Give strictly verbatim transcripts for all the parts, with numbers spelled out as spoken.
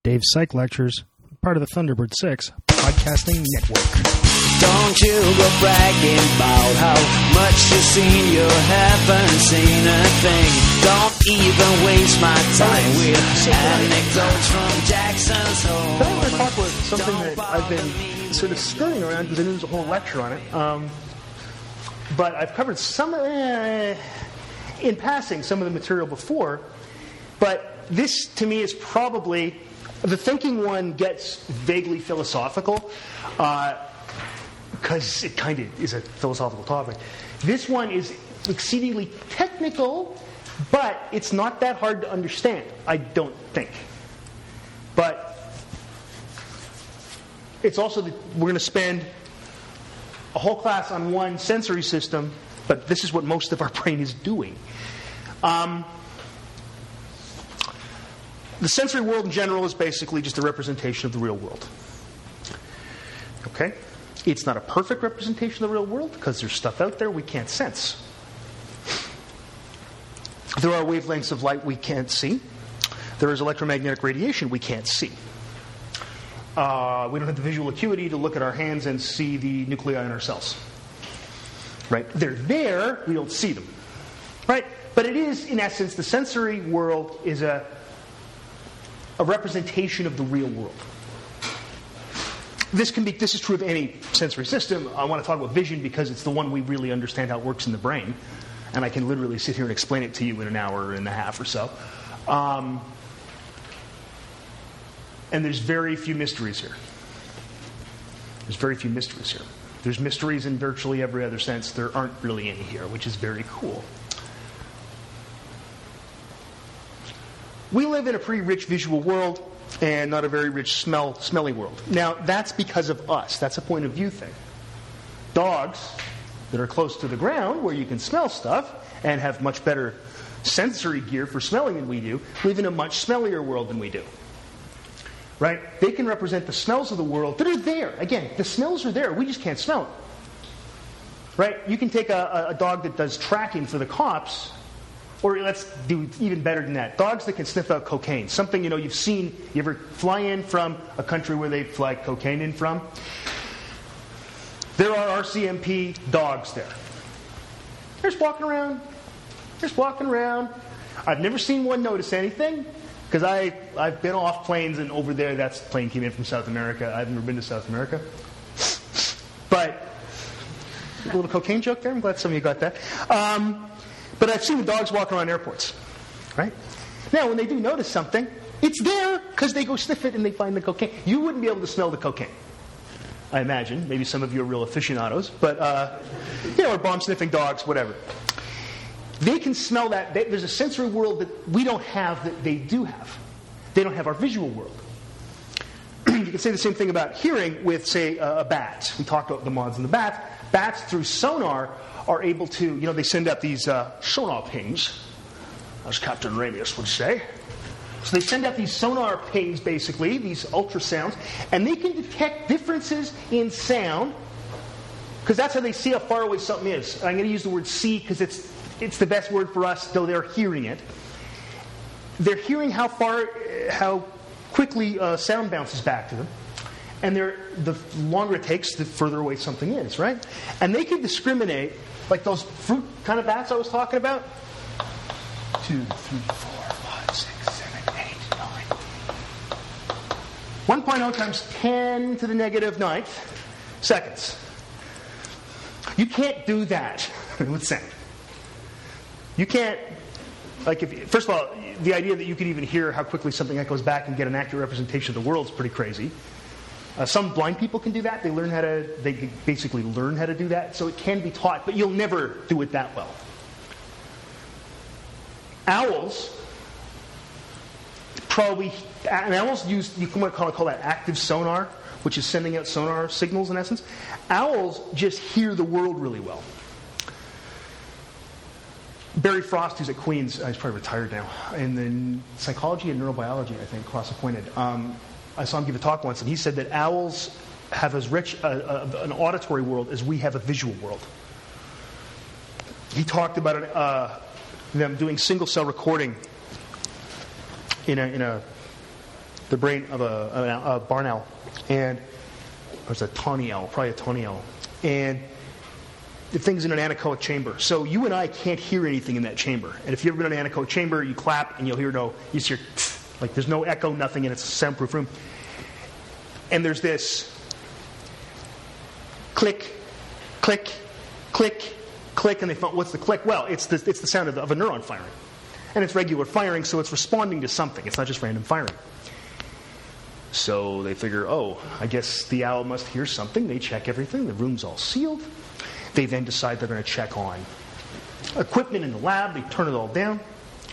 Dave's Psych Lectures, part of the Thunderbird six Podcasting Network. Don't you go bragging about how much you've seen, you haven't seen a thing. Don't even waste my time with anecdotes from Jackson's home. Today I want to talk about something that I've been sort of skirting around because I knew there's a whole lecture on it. Um, but I've covered some, uh, in passing, some of the material before. But this, to me, is probably, the thinking one gets vaguely philosophical. Uh, because it kind of is a philosophical topic. This one is exceedingly technical, but it's not that hard to understand, I don't think. But it's also, the, we're going to spend a whole class on one sensory system, but this is what most of our brain is doing. Um, the sensory world in general is basically just a representation of the real world. Okay? It's not a perfect representation of the real world because there's stuff out there we can't sense. There are wavelengths of light we can't see. There is electromagnetic radiation we can't see. Uh, we don't have the visual acuity to look at our hands and see the nuclei in our cells. Right? They're there, we don't see them. Right? But it is, in essence, the sensory world is a, a representation of the real world. This can be. This is true of any sensory system. I want to talk about vision because it's the one we really understand how it works in the brain, and I can literally sit here and explain it to you in an hour and a half or so. Um, and there's very few mysteries here. There's very few mysteries here. There's mysteries in virtually every other sense. There aren't really any here, which is very cool. We live in a pretty rich visual world and not a very rich smell, smelly world. Now, that's because of us. That's a point of view thing. Dogs that are close to the ground, where you can smell stuff, and have much better sensory gear for smelling than we do, live in a much smellier world than we do. Right? They can represent the smells of the world that are there. Again, the smells are there. We just can't smell them. Right? You can take a, a dog that does tracking for the cops. Or let's do even better than that. Dogs that can sniff out cocaine. Something, you know, you've seen. You ever fly in from a country where they fly cocaine in from? There are R C M P dogs there. They're just walking around. They're just walking around. I've never seen one notice anything. Because I, I've been off planes and over there, that plane came in from South America. I've never been to South America. But, a little cocaine joke there. I'm glad some of you got that. Um... But I've seen the dogs walk around airports, right? Now, when they do notice something, it's there because they go sniff it and they find the cocaine. You wouldn't be able to smell the cocaine, I imagine. Maybe some of you are real aficionados, but, uh, you know, or bomb-sniffing dogs, whatever. They can smell that. They, there's a sensory world that we don't have that they do have. They don't have our visual world. You can say the same thing about hearing with, say, a, a bat. We talked about the moths and the bats. Bats, through sonar, are able to, you know, they send out these uh, sonar pings, as Captain Ramius would say. So they send out these sonar pings, basically, these ultrasounds, and they can detect differences in sound, because that's how they see how far away something is. I'm going to use the word see because it's it's the best word for us, though they're hearing it. They're hearing how far, how quickly uh, sound bounces back to them. And they're, the longer it takes, the further away something is, right? And they can discriminate, like those fruit kind of bats I was talking about. Two, three, four, five, six, seven, eight, nine. one point oh times ten to the negative ninth seconds. You can't do that with sound. You can't, like, if first of all, the idea that you could even hear how quickly something echoes back and get an accurate representation of the world is pretty crazy. Uh, some blind people can do that. They learn how to, they basically learn how to do that. So it can be taught, but you'll never do it that well. Owls probably, and owls use, you can call, call that active sonar, which is sending out sonar signals in essence. Owls just hear the world really well. Barry Frost, who's at Queen's, uh, he's probably retired now, in the psychology and neurobiology, I think, cross-appointed. Um, I saw him give a talk once, and he said that owls have as rich a, a, an auditory world as we have a visual world. He talked about it, uh, them doing single-cell recording in a, in a the brain of a, a, a barn owl, and or it's a tawny owl, probably a tawny owl, and the thing's in an anechoic chamber. So you and I can't hear anything in that chamber. And if you've ever been in an anechoic chamber, you clap and you'll hear no, you hear like there's no echo, nothing, and it's a soundproof room. And there's this click, click, click, click, and they thought, what's the click? Well, it's the, it's the sound of, the, of a neuron firing. And it's regular firing, so it's responding to something. It's not just random firing. So they figure, oh, I guess the owl must hear something. They check everything. The room's all sealed. They then decide they're going to check on equipment in the lab. They turn it all down.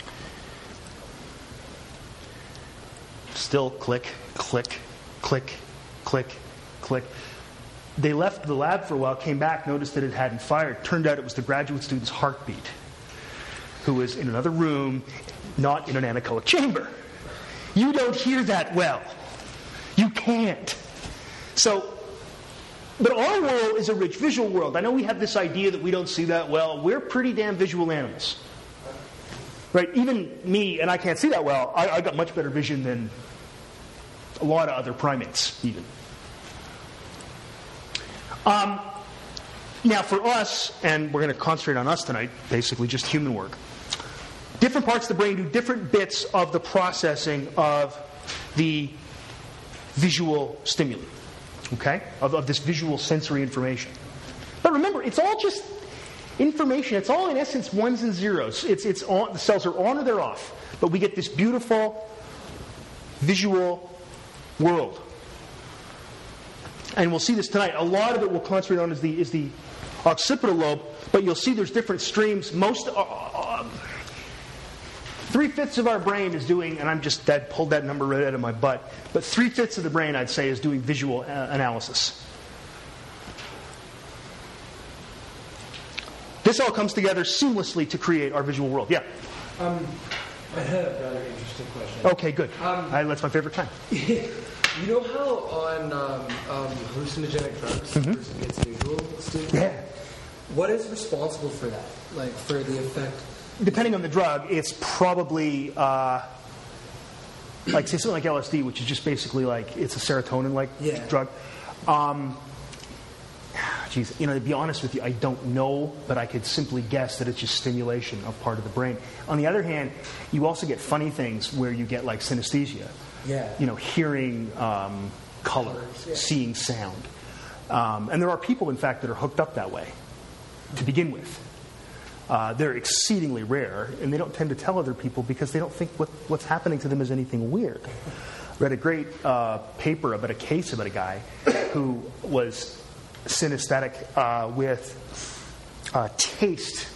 Still click, click, click, click, click. They left the lab for a while, came back, noticed that it hadn't fired. Turned out it was the graduate student's heartbeat, who was in another room, not in an anechoic chamber. You don't hear that well. You can't. So, but our world is a rich visual world. I know we have this idea that we don't see that well. We're pretty damn visual animals. Right? Even me, and I can't see that well, I, I got much better vision than a lot of other primates, even. Um, now, for us, and we're going to concentrate on us tonight, basically just human work, different parts of the brain do different bits of the processing of the visual stimuli, okay, of, of this visual sensory information. But remember, it's all just information. It's all, in essence, ones and zeros. It's, it's on, the cells are on or they're off. But we get this beautiful visual world. And we'll see this tonight. A lot of it we'll concentrate on is the, is the occipital lobe, but you'll see there's different streams. Most... Uh, uh, Three-fifths of our brain is doing, and I'm just that pulled that number right out of my butt, but three-fifths of the brain, I'd say, is doing visual uh, analysis. This all comes together seamlessly to create our visual world. Yeah? Um, I had a rather interesting question. Okay, good. Um, I, that's my favorite time. You know how on um, um, hallucinogenic drugs, Mm-hmm. the person gets visual stimulus? Yeah. What is responsible for that? Like, for the effect? Depending on the drug, it's probably, uh, like, say something like L S D, which is just basically like, it's a serotonin-like Yeah. drug. Um, geez, you know, to be honest with you, I don't know, but I could simply guess that it's just stimulation of part of the brain. On the other hand, you also get funny things where you get, like, synesthesia. Yeah. You know, hearing um, color, Colors, yeah. seeing sound. Um, and there are people, in fact, that are hooked up that way to begin with. Uh, they're exceedingly rare, and they don't tend to tell other people because they don't think what, what's happening to them is anything weird. Read a great uh, paper about a case about a guy who was synesthetic uh, with uh, taste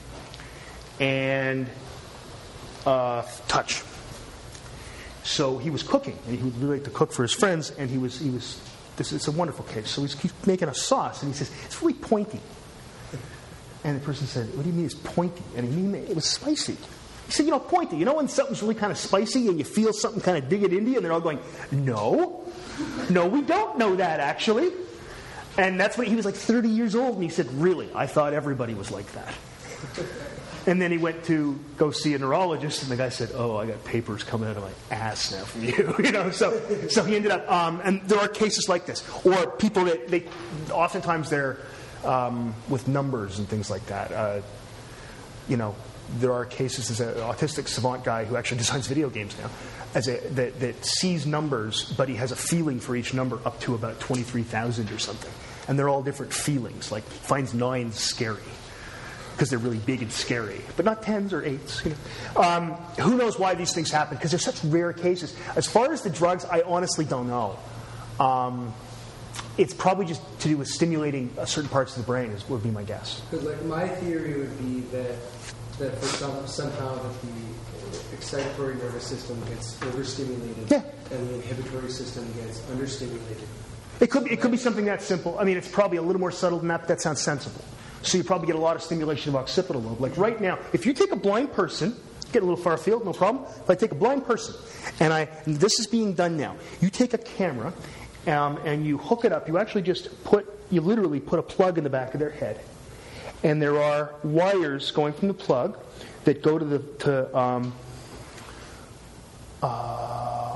and uh, touch. So he was cooking, and he would really like to cook for his friends, and he was he was. This is a wonderful case. So he's, he's making a sauce, and he says it's really pointy. And the person said, what do you mean it's pointy? And he mean it was spicy. He said, you know, pointy. You know when something's really kind of spicy and you feel something kind of dig it into you? And they're all going, no. No, we don't know that, actually. And that's when he was like thirty years old. And he said, really? I thought everybody was like that. And then he went to go see a neurologist. And the guy said, oh, I got papers coming out of my ass now from you. you know, so so he ended up, um, and there are cases like this. Or people that, they oftentimes they're, Um, with numbers and things like that. Uh, you know, there are cases. There's an autistic savant guy who actually designs video games now as a, that, that sees numbers, but he has a feeling for each number up to about twenty-three thousand or something. And they're all different feelings. Like, he finds nines scary because they're really big and scary, but not tens or eights. You know. Um, who knows why these things happen? Because they're such rare cases. As far as the drugs, I honestly don't know. Um, It's probably just to do with stimulating uh, certain parts of the brain, is, would be my guess. Because, like, my theory would be that that for some, somehow that the excitatory nervous system gets overstimulated, Yeah. and the inhibitory system gets understimulated. It could be, it could be something that simple. I mean, it's probably a little more subtle than that, but that sounds sensible. So you probably get a lot of stimulation of occipital lobe. Like right now, if you take a blind person, get a little far afield, no problem. If I take a blind person, and I, and this is being done now. You take a camera. Um, and you hook it up. You actually just put, you literally put a plug in the back of their head. And there are wires going from the plug that go to the, to, um, uh,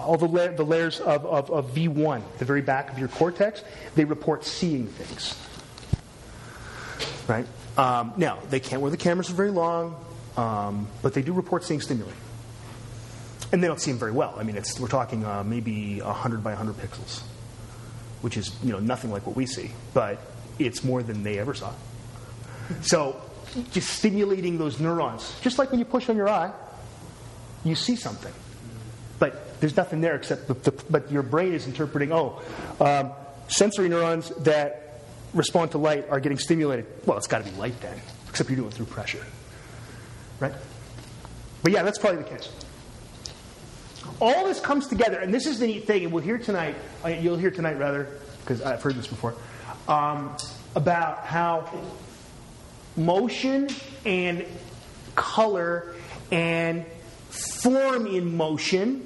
all the, la- the layers of, of, of V one, the very back of your cortex, they report seeing things. Right? Um, now, they can't wear the cameras for very long, um, but they do report seeing stimuli. And they don't see them very well. I mean, it's, we're talking uh, maybe one hundred by one hundred pixels, which is, you know, nothing like what we see, but it's more than they ever saw. So, just stimulating those neurons, just like when you push on your eye, you see something. But there's nothing there except, the, the, but your brain is interpreting, oh, um, sensory neurons that respond to light are getting stimulated. Well, it's got to be light then, except you're doing it through pressure. Right? But yeah, that's probably the case. All this comes together, and this is the neat thing, and we'll hear tonight, you'll hear tonight rather, because I've heard this before, um, about how motion and color and form in motion,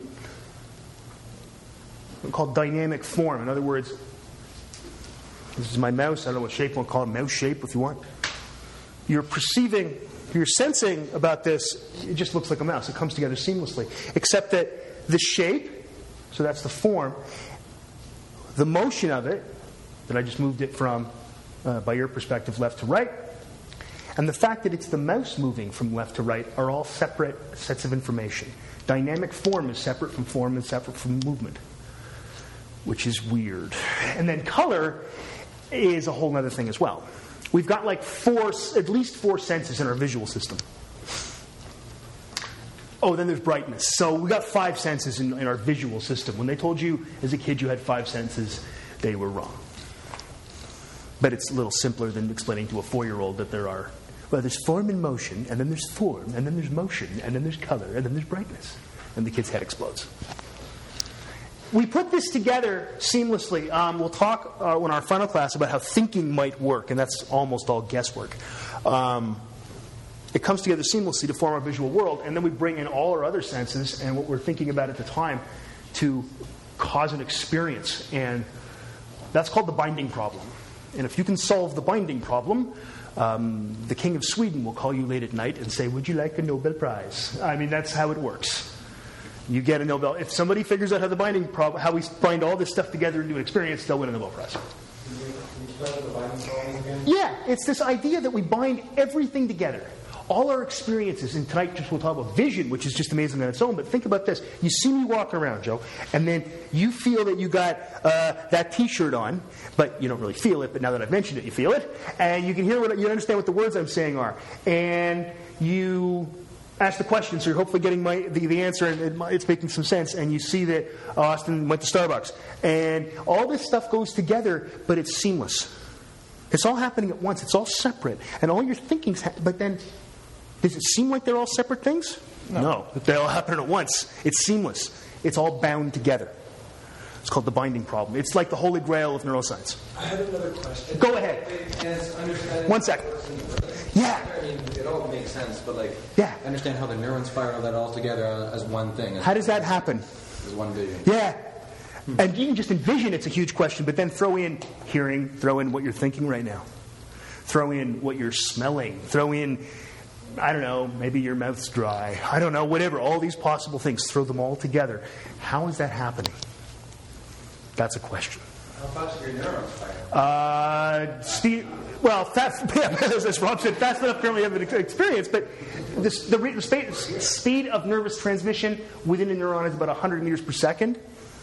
called dynamic form. In other words, this is my mouse. I don't know what shape. We'll call it mouse shape if you want. You're perceiving, you're sensing about this. It just looks like a mouse. It comes together seamlessly. Except that the shape, so that's the form, the motion of it, that I just moved it from, uh, by your perspective, left to right, and the fact that it's the mouse moving from left to right are all separate sets of information. Dynamic form is separate from form and separate from movement, which is weird. And then color is a whole other thing as well. We've got like four, at least four senses in our visual system. Oh, then there's brightness. So we've got five senses in, in our visual system. When they told you as a kid you had five senses, they were wrong. But it's a little simpler than explaining to a four-year-old that there are, well, there's form and motion, and then there's form, and then there's motion, and then there's color, and then there's brightness. And the kid's head explodes. We put this together seamlessly. Um, we'll talk uh, in our final class about how thinking might work, and that's almost all guesswork. Um, it comes together seamlessly to form our visual world, and then we bring in all our other senses and what we're thinking about at the time to cause an experience. And that's called the binding problem. And if you can solve the binding problem, um, the King of Sweden will call you late at night and say, would you like a Nobel Prize? I mean, that's how it works. You get a Nobel. If somebody figures out how the binding problem, how we bind all this stuff together into an experience, they'll win a Nobel Prize. Can you, can you explain the binding problem again? Yeah, it's this idea that we bind everything together. All our experiences, and tonight just we'll talk about vision, which is just amazing on its own, but think about this. You see me walking around, Joe, and then you feel that you got uh, that T-shirt on, but you don't really feel it, but now that I've mentioned it, you feel it, and you can hear what, you understand what the words I'm saying are, and you ask the question, so you're hopefully getting my, the, the answer, and it, it's making some sense, and you see that Austin went to Starbucks, and all this stuff goes together, but it's seamless. It's all happening at once. It's all separate, and all your thinking's, ha- but then... Does it seem like they're all separate things? No. no. They all happen at once. It's seamless. It's all bound together. It's called the binding problem. It's like the holy grail of neuroscience. I had another question. Go ahead. One sec. Yeah. I mean, it all makes sense, but like, yeah. I understand how the neurons fire all that all together as one thing. As how does that happen? As one vision. Yeah. Hmm. And even just in vision, it's a huge question, but then throw in hearing, throw in what you're thinking right now. Throw in what you're smelling. Throw in... I don't know, maybe your mouth's dry. I don't know, whatever. All these possible things. Throw them all together. How is that happening? That's a question. How fast are your neurons firing? Uh, speed, well, fast, yeah, as Rob said, fast enough currently have an experience, but this, the, the speed, speed of nervous transmission within a neuron is about one hundred meters per second.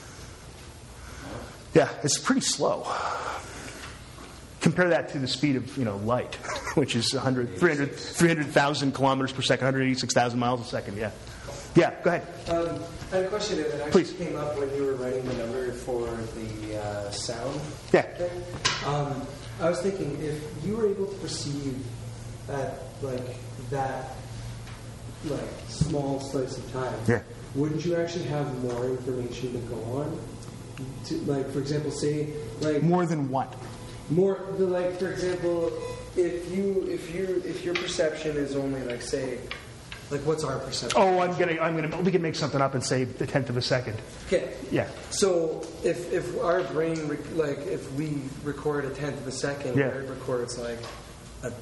Yeah, it's pretty slow. Compare that to the speed of, you know, light, which is one hundred, three hundred, three hundred thousand kilometers per second, one hundred eighty-six thousand miles a second, yeah. Yeah, go ahead. Um, I had a question that actually Please. came up when you were writing the number for the uh, sound Yeah. thing. Um, I was thinking, if you were able to perceive at, like, that, like, small slice of time, Yeah. wouldn't you actually have more information to go on? To, like, for example, say, like... More than what? More, the, like, for example, if you, if you, if your perception is only, like, say, like, what's our perception? Oh, I'm gonna, I'm gonna, we can make something up and say a tenth of a second. Okay. Yeah. So if if our brain, rec- like, if we record a tenth of a second, Yeah. it records like a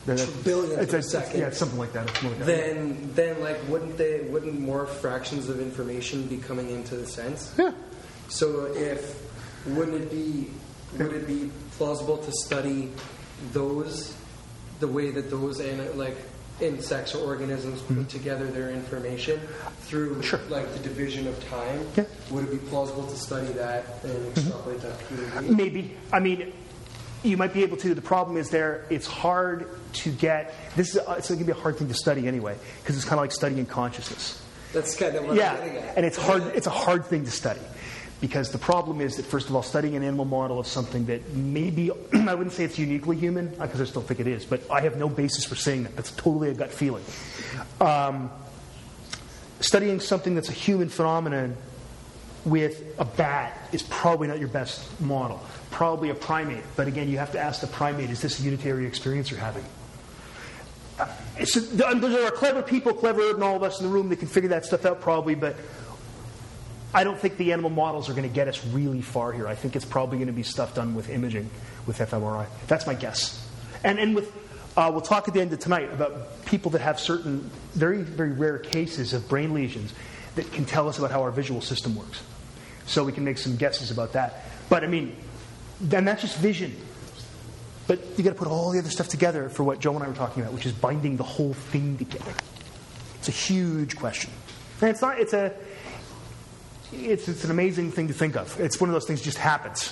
That- billionth it's of a- a second. Yeah, it's something like that. It's more like that. then then like wouldn't they wouldn't more fractions of information be coming into the sense? Yeah. So if wouldn't it be would it be plausible to study those the way that those and like insects or organisms put Mm-hmm. together their information through Sure. like the division of time? Yeah. Would it be plausible to study that and extrapolate that to human beings? Maybe. I mean, you might be able to. The problem is there. It's hard to get. This is. It's going to be a hard thing to study anyway, because it's kind of like studying consciousness. That's kind of what Yeah, I'm getting at. and it's hard. It's a hard thing to study, because the problem is that first of all, studying an animal model of something that maybe I wouldn't say it's uniquely human, because I still think it is, but I have no basis for saying that. That's totally a gut feeling. Um, studying something that's a human phenomenon with a bat is probably not your best model. Probably a primate, but again, you have to ask the primate: is this a unitary experience you're having? Uh, so, there are clever people, cleverer than all of us in the room, that can figure that stuff out probably, but I don't think the animal models are going to get us really far here. I think it's probably going to be stuff done with imaging, with fMRI. That's my guess. And and with uh, we'll talk at the end of tonight about people that have certain very, very rare cases of brain lesions that can tell us about how our visual system works. So we can make some guesses about that. But I mean, then that's just vision. But you got to put all the other stuff together for what Joe and I were talking about, which is binding the whole thing together. It's a huge question, and it's not. It's a. It's it's an amazing thing to think of. It's one of those things that just happens.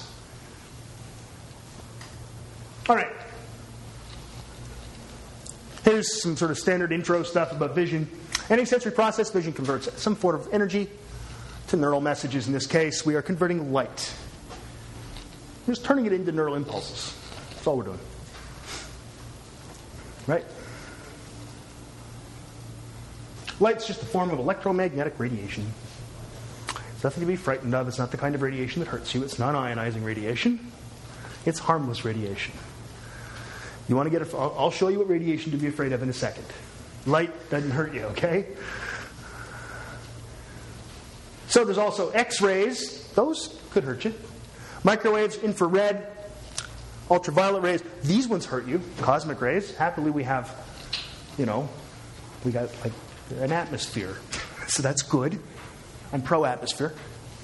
All right. Here's some sort of standard intro stuff about vision. Any sensory process, vision converts some form of energy to neural messages. In this case, we are converting light. We're just turning it into neural impulses. That's all we're doing. Right? Light's just a form of electromagnetic radiation. It's nothing to be frightened of. It's not the kind of radiation that hurts you. It's non-ionizing radiation. It's harmless radiation. You want to get a, I'll I'll show you what radiation to be afraid of in a second. Light doesn't hurt you, okay? So there's also X-rays. Those could hurt you. Microwaves, infrared, ultraviolet rays. These ones hurt you. Cosmic rays. Happily, we have, you know, we got like an atmosphere. So that's good. I'm pro-atmosphere.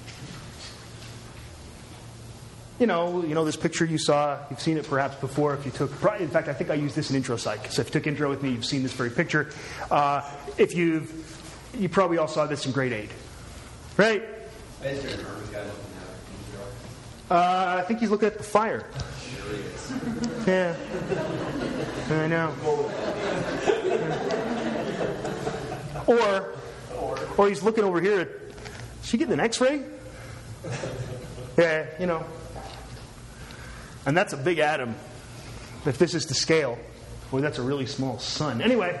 You know, you know this picture you saw. You've seen it perhaps before. If you took, in fact, I think I used this in intro psych. So if you took intro with me, you've seen this very picture. Uh, if you've, you probably all saw this in grade eight, right? I just remember the guy looking at it. Uh, I think he's looking at the fire. Sure he is. Yeah, I know. Or, or he's looking over here at. Is she getting an X-ray? Yeah, you know. And that's a big atom. If this is to scale, boy, that's a really small sun. Anyway,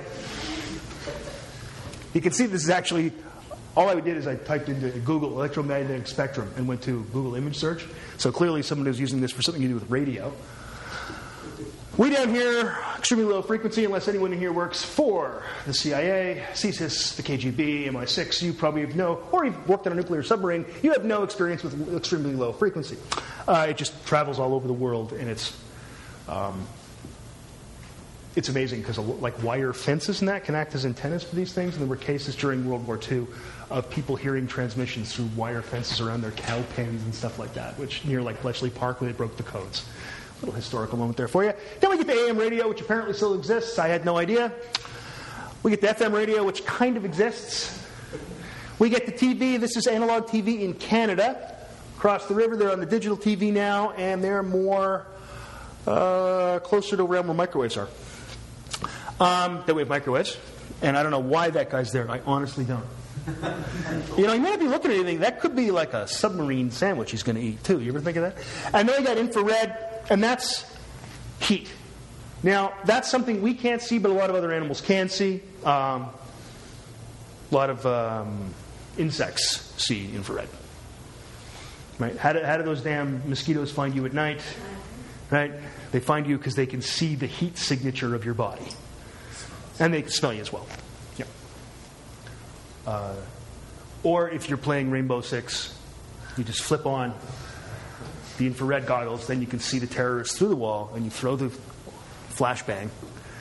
you can see this is actually. All I did is I typed into Google electromagnetic spectrum and went to Google image search. So clearly someone is using this for something to do with radio. Way down here, extremely low frequency, unless anyone in here works for the C I A, C S I S, the K G B, M I six. You probably have no, or you've worked on a nuclear submarine, you have no experience with extremely low frequency. Uh, it just travels all over the world, and it's um, it's amazing because like wire fences and that can act as antennas for these things. And there were cases during World War Two of people hearing transmissions through wire fences around their cow pens and stuff like that, which near like Bletchley Park where they broke the codes. Little historical moment there for you. Then we get the A M radio, which apparently still exists. I had no idea. We get the F M radio, which kind of exists. We get the T V. This is analog T V in Canada. Across the river, they're on the digital T V now, and they're more uh, closer to where microwaves are. Um, then we have microwaves, and I don't know why that guy's there. I honestly don't. You know, you may not be looking at anything. That could be like a submarine sandwich he's going to eat, too. You ever think of that? And then we got infrared, and that's heat. Now, that's something we can't see, but a lot of other animals can see. Um, a lot of um, insects see infrared. Right? How do, how do those damn mosquitoes find you at night? Right? They find you because they can see the heat signature of your body. And they can smell you as well. Yeah. Uh, or if you're playing Rainbow Six, you just flip on the infrared goggles, then you can see the terrorists through the wall, and you throw the flashbang,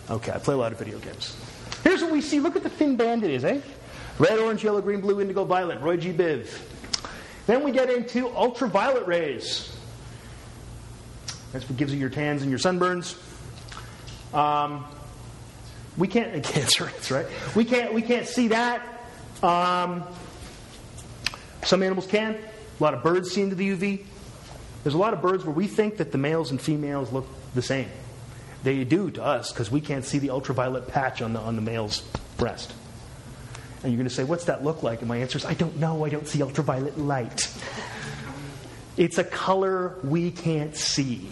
Okay, I play a lot of video games. Here's what we see. Look at the thin band it is, eh? Red, orange, yellow, green, blue, indigo, violet. Roy G. Biv. Then we get into ultraviolet rays. That's what gives you your tans and your sunburns. Um, we can't cancer. That's right. We can't. We can't see that. Um, some animals can. A lot of birds see into the U V. There's a lot of birds where we think that the males and females look the same. They do to us because we can't see the ultraviolet patch on the on the male's breast. And you're going to say, what's that look like? And my answer is, I don't know. I don't see ultraviolet light. It's a color we can't see.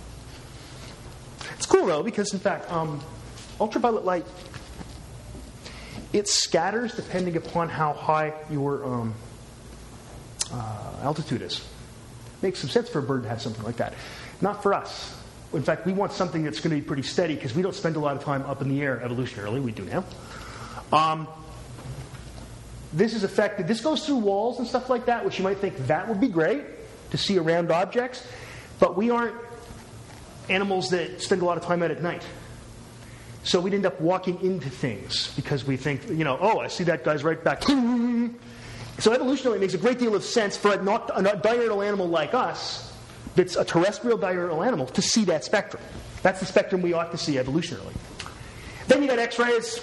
It's cool, though, because, in fact, um, ultraviolet light, it scatters depending upon how high your um, uh, altitude is. Makes some sense for a bird to have something like that. Not for us. In fact, we want something that's going to be pretty steady because we don't spend a lot of time up in the air evolutionarily. We do now. Um, this is affected. This goes through walls and stuff like that, which you might think that would be great to see around objects. But we aren't animals that spend a lot of time out at night. So we'd end up walking into things because we think, you know, oh, I see that guy's right back. So evolutionarily, it makes a great deal of sense for a, not, a diurnal animal like us, that's a terrestrial diurnal animal, to see that spectrum. That's the spectrum we ought to see evolutionarily. Then you got X-rays.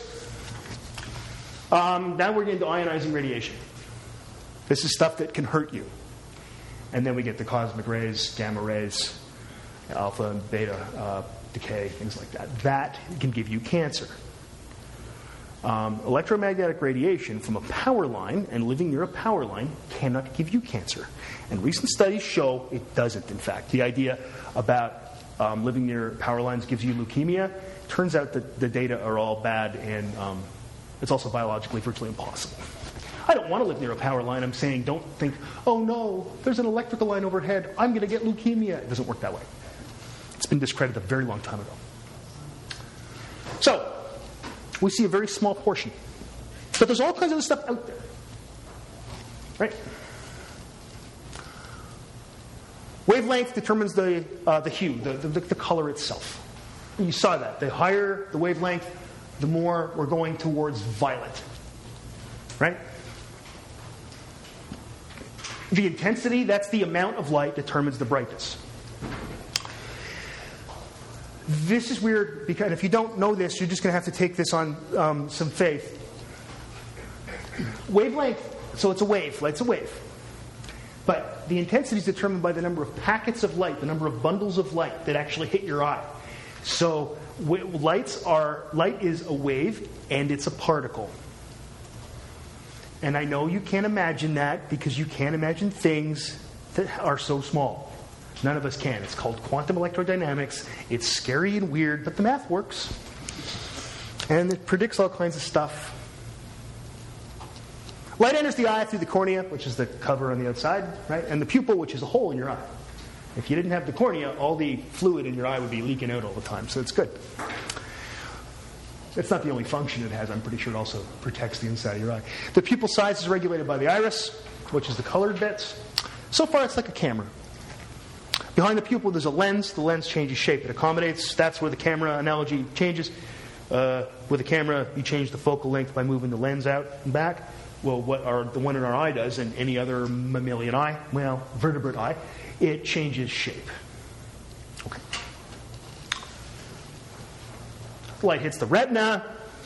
Um, now we're getting into ionizing radiation. This is stuff that can hurt you. And then we get the cosmic rays, gamma rays, alpha and beta uh, decay, things like that. That can give you cancer. Um, electromagnetic radiation from a power line and living near a power line cannot give you cancer. And recent studies show it doesn't, in fact. The idea about um, living near power lines gives you leukemia, turns out that the data are all bad, and um, it's also biologically virtually impossible. I don't want to live near a power line. I'm saying don't think, oh no, there's an electrical line overhead. I'm going to get leukemia. It doesn't work that way. It's been discredited a very long time ago. So, we see a very small portion. But there's all kinds of other stuff out there. Right? Wavelength determines the uh, the hue, the, the, the color itself. And you saw that. The higher the wavelength, the more we're going towards violet. Right? The intensity, that's the amount of light, determines the brightness. This is weird, because if you don't know this, you're just going to have to take this on um, some faith. Wavelength, so it's a wave, light's a wave. But the intensity is determined by the number of packets of light, the number of bundles of light that actually hit your eye. So w- lights are, light is a wave, and it's a particle. And I know you can't imagine that, because you can't imagine things that are so small. None of us can. It's called quantum electrodynamics. It's scary and weird, but the math works. And it predicts all kinds of stuff. Light enters the eye through the cornea, which is the cover on the outside, right? And the pupil, which is a hole in your eye. If you didn't have the cornea, all the fluid in your eye would be leaking out all the time, so it's good. It's not the only function it has. I'm pretty sure it also protects the inside of your eye. The pupil size is regulated by the iris, which is the colored bits. So far, it's like a camera. Behind the pupil, there's a lens. The lens changes shape. It accommodates. That's where the camera analogy changes. Uh, with a camera, you change the focal length by moving the lens out and back. Well, what our, the one in our eye does, and any other mammalian eye, well, vertebrate eye, it changes shape. Okay. Light hits the retina.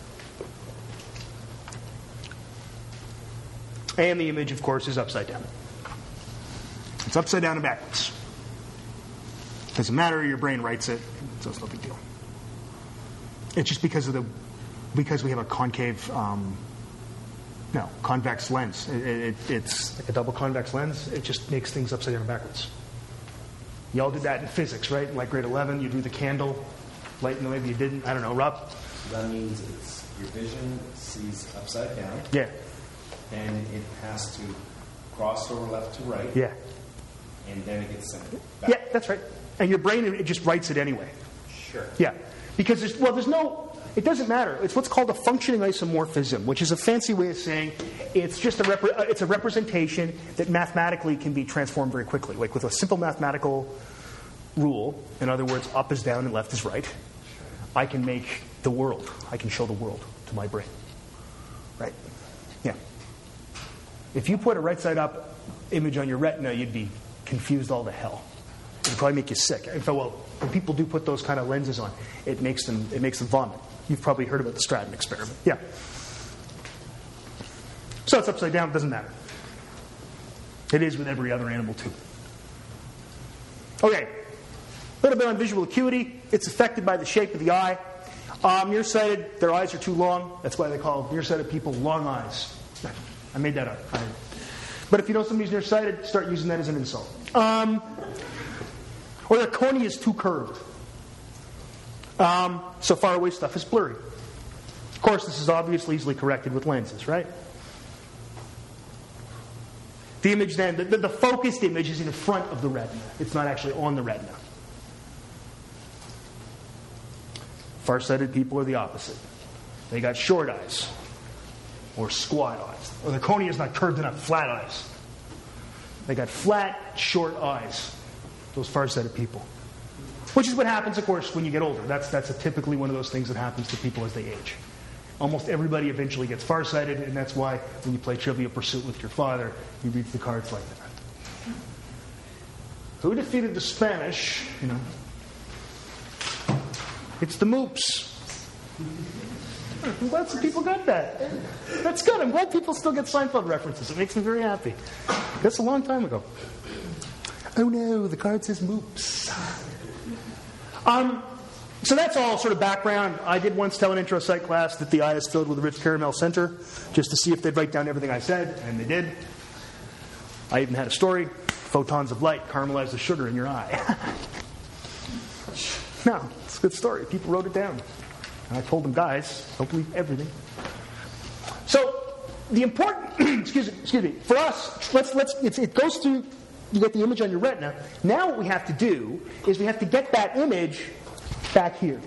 And the image, of course, is upside down. It's upside down and backwards. Doesn't matter, your brain writes it, so it's no big deal. It's just because of the because we have a concave, um, no, convex lens. It, it, it's like a double convex lens. It just makes things upside down and backwards. Y'all did that in physics, right? Like grade eleven, you drew the candle. Light, no, maybe you didn't. I don't know, Rob. So that means it's your vision sees upside down. Yeah. And it has to cross over left to right. Yeah. And then it gets sent back. Yeah, that's right. And your brain, it just writes it anyway. Sure. Yeah. Because there's, well, there's no, it doesn't matter. It's what's called a functioning isomorphism, which is a fancy way of saying it's just a, repre- it's a representation that mathematically can be transformed very quickly. Like with a simple mathematical rule, in other words, up is down and left is right, I can make the world. I can show the world to my brain. Right? Yeah. If you put a right side up image on your retina, you'd be confused all to hell. It would probably make you sick. In fact, well, when people do put those kind of lenses on, it makes them it makes them vomit. You've probably heard about the Stratton experiment. Yeah. So it's upside down. It doesn't matter. It is with every other animal too. Okay. A little bit on visual acuity. It's affected by the shape of the eye. Um, nearsighted, their eyes are too long. That's why they call nearsighted people long eyes. I made that up. I, but if you know somebody's nearsighted, start using that as an insult. Um, or their cornea is too curved. Um, so far away stuff is blurry. Of course, this is obviously easily corrected with lenses, right? The image then, the, the, the focused image is in front of the retina. It's not actually on the retina. Farsighted people are the opposite. They got short eyes, or squat eyes, or the cornea is not curved enough, flat eyes. They got flat, short eyes, those farsighted people. Which is what happens, of course, when you get older. That's that's a typically one of those things that happens to people as they age. Almost everybody eventually gets farsighted, and that's why when you play Trivial Pursuit with your father, you read the cards like that. Who defeated the Spanish? You know, it's the Moops. I'm glad some people got that. That's good. I'm glad people still get Seinfeld references. It makes me very happy. That's a long time ago. Oh no, the card says Moops. Um, so that's all sort of background. I did once tell an intro psych class that the eye is filled with a rich caramel center, just to see if they'd write down everything I said, and they did. I even had a story. Photons of light caramelize the sugar in your eye. No, it's a good story. People wrote it down. And I told them, guys, don't believe everything. So the important, excuse me, excuse me, for us, let's let's it's, it goes through. You get the image on your retina. Now what we have to do is we have to get that image back here.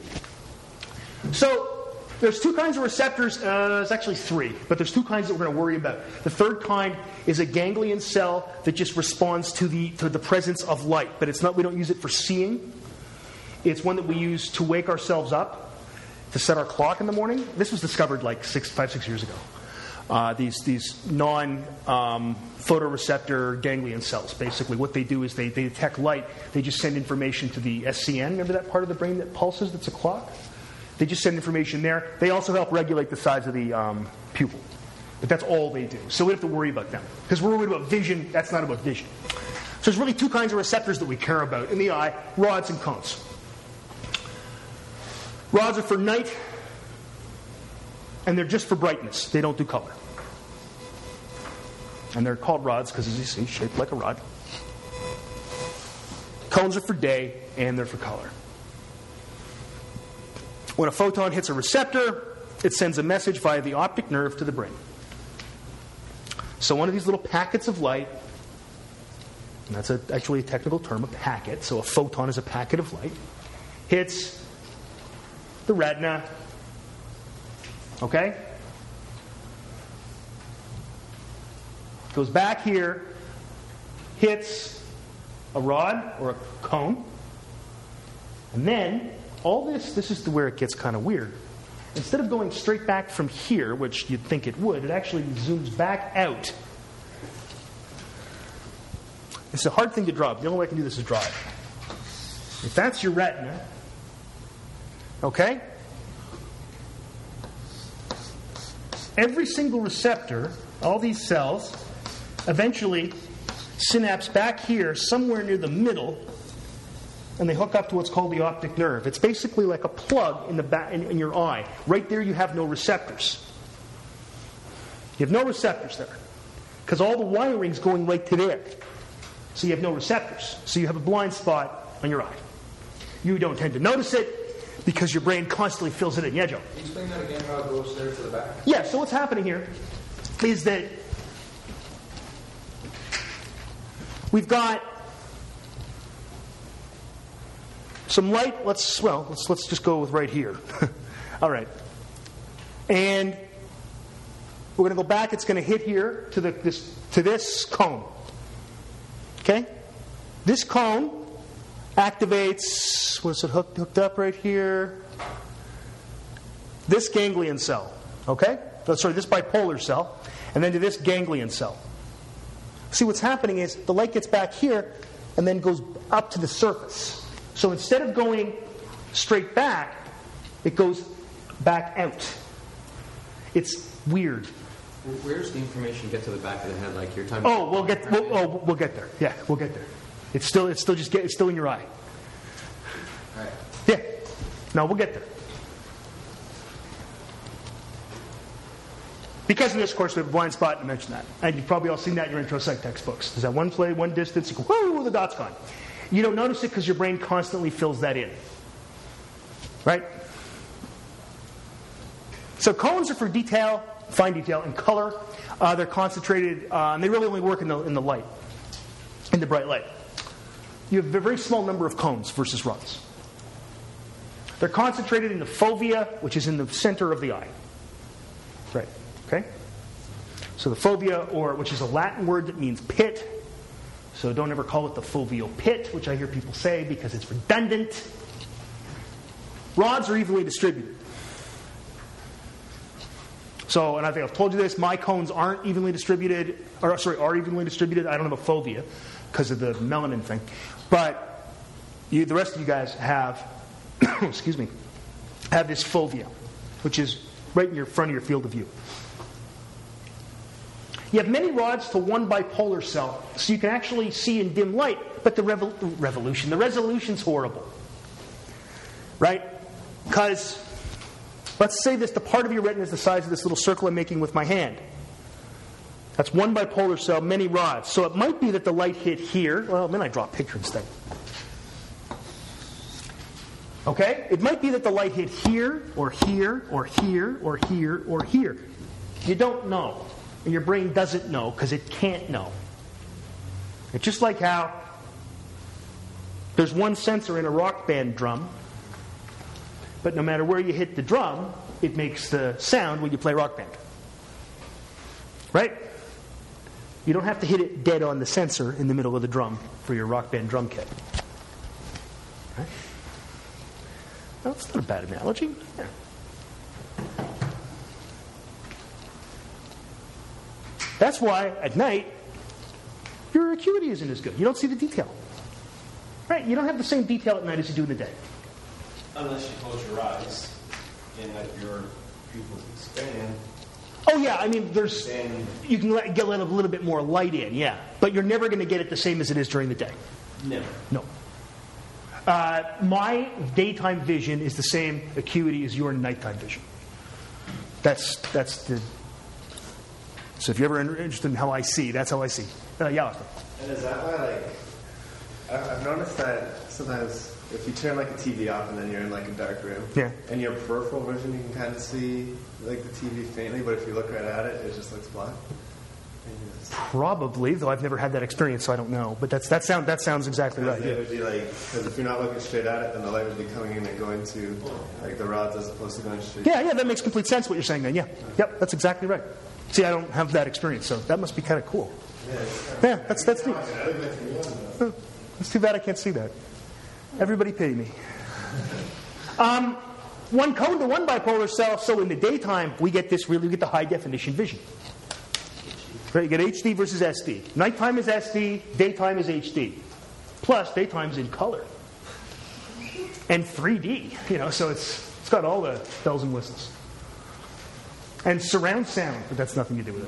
So there's two kinds of receptors. Uh, there's actually three, but there's two kinds that we're going to worry about. The third kind is a ganglion cell that just responds to the to the presence of light, but it's not. We don't use it for seeing. It's one that we use to wake ourselves up, to set our clock in the morning. This was discovered like six, five, six years ago. Uh, these these non um, photoreceptor ganglion cells. Basically, what they do is they, they detect light. They just send information to the S C N. Remember that part of the brain that pulses? That's a clock. They just send information there. They also help regulate the size of the um, pupil. But that's all they do. So we don't have to worry about them because we're worried about vision. That's not about vision. So there's really two kinds of receptors that we care about in the eye: rods and cones. Rods are for night, and they're just for brightness. They don't do color. And they're called rods because, as you see, shaped like a rod. Cones are for day, and they're for color. When a photon hits a receptor, it sends a message via the optic nerve to the brain. So one of these little packets of light, and that's a, actually a technical term, a packet, so a photon is a packet of light, hits the retina. Okay? Goes back here, hits a rod or a cone, and then all this, this is where it gets kind of weird. Instead of going straight back from here, which you'd think it would, it actually zooms back out. It's a hard thing to draw. The only way I can do this is draw it. If that's your retina, okay? Every single receptor, all these cells, eventually synapse back here, somewhere near the middle, and they hook up to what's called the optic nerve. It's basically like a plug in the back, in, in your eye. Right there, you have no receptors. You have no receptors there, because all the wiring's going right to there. So you have no receptors. So you have a blind spot on your eye. You don't tend to notice it because your brain constantly fills it in. Yeah, Joe? Can you explain that again, how it goes there to the back? Yeah, so what's happening here is that we've got some light. Let's, well, let's, let's just go with right here. All right. And we're going to go back. It's going to hit here to, the, this, to this cone. Okay? This cone activates, what is it, hooked, hooked up right here? this ganglion cell, okay? Oh, sorry, this bipolar cell, and then to this ganglion cell. See, what's happening is the light gets back here and then goes up to the surface. So instead of going straight back, it goes back out. It's weird. Where does the information get to the back of the head? Like your time? Oh, we'll get. We'll, oh, we'll get there. Yeah, we'll get there. It's still. It's still just. Get, it's still in your eye. All right. Yeah. No, we'll get there. Because in this course we have a blind spot, I mentioned that. And you've probably all seen that in your intro psych textbooks. There's that one play, one distance, you go, whoo, the dot's gone. You don't notice it because your brain constantly fills that in. Right? So cones are for detail, fine detail, and color. Uh, they're concentrated, uh, and they really only work in the, in the light, in the bright light. You have a very small number of cones versus rods. They're concentrated in the fovea, which is in the center of the eye. Right. Okay? So the fovea, or which is a Latin word that means pit. So don't ever call it the foveal pit, which I hear people say because it's redundant. Rods are evenly distributed. So, and I think I've told you this, my cones aren't evenly distributed, or sorry, are evenly distributed. I don't have a fovea because of the melanin thing. But you, the rest of you guys have, excuse me, have this fovea, which is right in your front of your field of view. You have many rods to one bipolar cell, so you can actually see in dim light, but the revol- revolution, the resolution's horrible. Right? Because, let's say this, the part of your retina is the size of this little circle I'm making with my hand. That's one bipolar cell, many rods. So it might be that the light hit here. Well, then I draw a picture instead. Okay? It might be that the light hit here, or here, or here, or here, or here. You don't know. And your brain doesn't know because it can't know. It's just like how there's one sensor in a rock band drum, but no matter where you hit the drum, it makes the sound when you play rock band. Right? You don't have to hit it dead on the sensor in the middle of the drum for your rock band drum kit. Right? Well, that's not a bad analogy. Yeah. That's why, at night, your acuity isn't as good. You don't see the detail. Right? You don't have the same detail at night as you do in the day. Unless you close your eyes and let your pupils expand. Oh, yeah. I mean, there's Then you can let, get let a little bit more light in, yeah. But you're never going to get it the same as it is during the day. never. No. Uh, my daytime vision is the same acuity as your nighttime vision. That's that's the... So if you're ever interested in how I see, that's how I see. Uh, yeah, Austin. And is that why, like, I- I've noticed that sometimes if you turn like a T V off and then you're in like a dark room, Yeah. and your peripheral vision, you can kind of see like the T V faintly, but if you look right at it, it just looks black. And you just- Probably, though I've never had that experience, so I don't know. But that's that sound that sounds exactly right. It Yeah. would be like, because if you're not looking straight at it, then the light would be coming in and going to like the rods as opposed to going straight. yeah, yeah, that makes complete sense what you're saying then. Yeah, yep, that's exactly right. See, I don't have that experience, so that must be kind of cool. Yeah, that's that's neat. Oh, it's too bad I can't see that. Everybody pay me. Um, one cone to one bipolar cell, so in the daytime we get this really we get the high definition vision. Right, you get H D versus S D. Nighttime is S D, daytime is H D. Plus, daytime's in color. And three D, you know, so it's it's got all the bells and whistles. And surround sound, but that's nothing to do with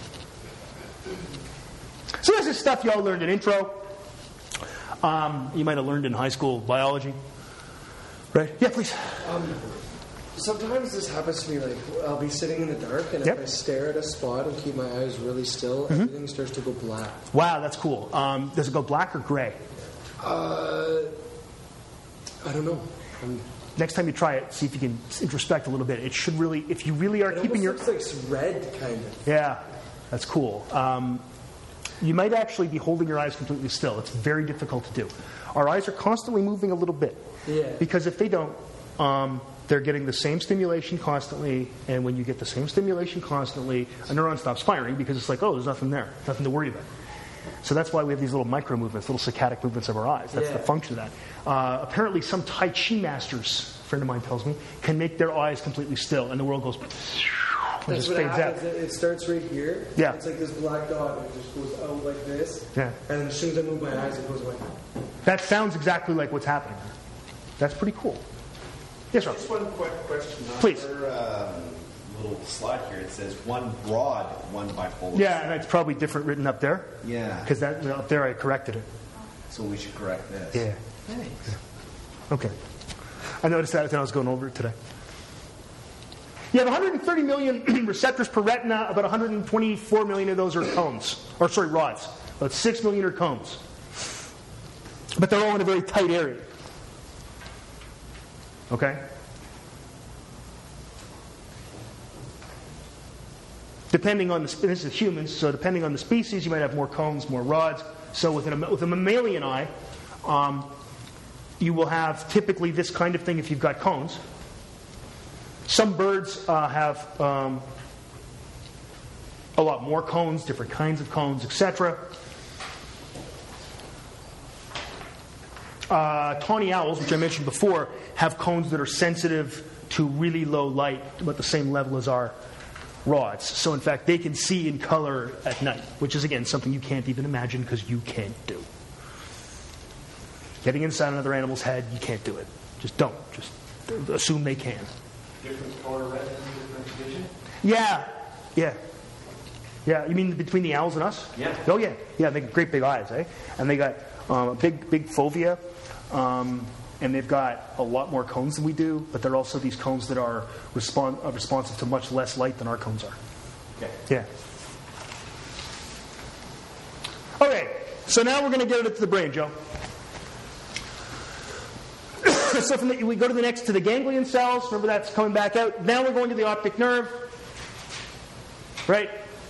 it. So this is stuff you all learned in intro. Um, you might have learned in high school biology. Right? Yeah, please. Um, sometimes this happens to me, like, I'll be sitting in the dark, and Yep. if I stare at a spot and keep my eyes really still, Mm-hmm. everything starts to go black. Wow, that's cool. Um, does it go black or gray? Uh, I don't know. I'm, Next time you try it, see if you can introspect a little bit. It should really, if you really are it keeping your... almost looks like red, kind of. Yeah, that's cool. Um, you might actually be holding your eyes completely still. It's very difficult to do. Our eyes are constantly moving a little bit. Yeah. Because if they don't, um, they're getting the same stimulation constantly, and when you get the same stimulation constantly, a neuron stops firing because it's like, oh, there's nothing there, nothing to worry about. So that's why we have these little micro movements, little saccadic movements of our eyes. That's Yeah. the function of that. Uh, apparently, some Tai Chi masters a friend of mine tells me, can make their eyes completely still, and the world goes, and That's just what fades happens. out. It it starts right here. Yeah. It's like this black dot, and it just goes out like this. Yeah. And then as soon as I move my eyes, it goes away. That sounds exactly like what's happening. That's pretty cool. Yes, Rob. Just one quick question. On Please. your um, little slide here, it says one broad, one bipolar. Yeah, and it's probably different written up there. Yeah. Because that up there I corrected it. So we should correct this. Yeah. Thanks. Okay. I noticed that as I was going over it today. You have one hundred thirty million receptors per retina. About one hundred twenty-four million of those are cones. Or, sorry, rods. About six million are cones. But they're all in a very tight area. Okay? Depending on the, this is humans, so depending on the species, you might have more cones, more rods. So with, an, with a mammalian eye, um, you will have typically this kind of thing if you've got cones. Some birds uh, have um, a lot more cones, different kinds of cones, et cetera. Uh, tawny owls, which I mentioned before, have cones that are sensitive to really low light, about the same level as our rods. So in fact, they can see in color at night, which is again something you can't even imagine because you can't do. Getting inside another animal's head, you can't do it. Just don't. Just assume they can. Different color retina, different vision? Yeah, yeah. Yeah, you mean between the owls and us? Yeah. Oh, yeah. Yeah, they got great big eyes, eh? And they got um, a big, big fovea. Um, and they've got a lot more cones than we do, but they're also these cones that are respon- uh, responsive to much less light than our cones are. Okay. Yeah. Okay, so now we're going to get it to the brain, Joe. So from the, we go to the next, to the ganglion cells. Remember that's coming back out. Now we're going to the optic nerve. Right?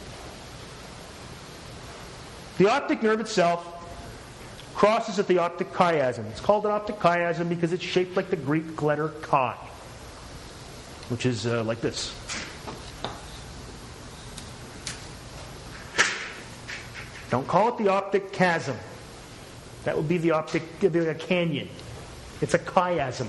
The optic nerve itself crosses at the optic chiasm. It's called an optic chiasm because it's shaped like the Greek letter chi, which is uh, like this. Don't call it the optic chasm. That would be the optic, it'd be like a canyon. It's a chiasm.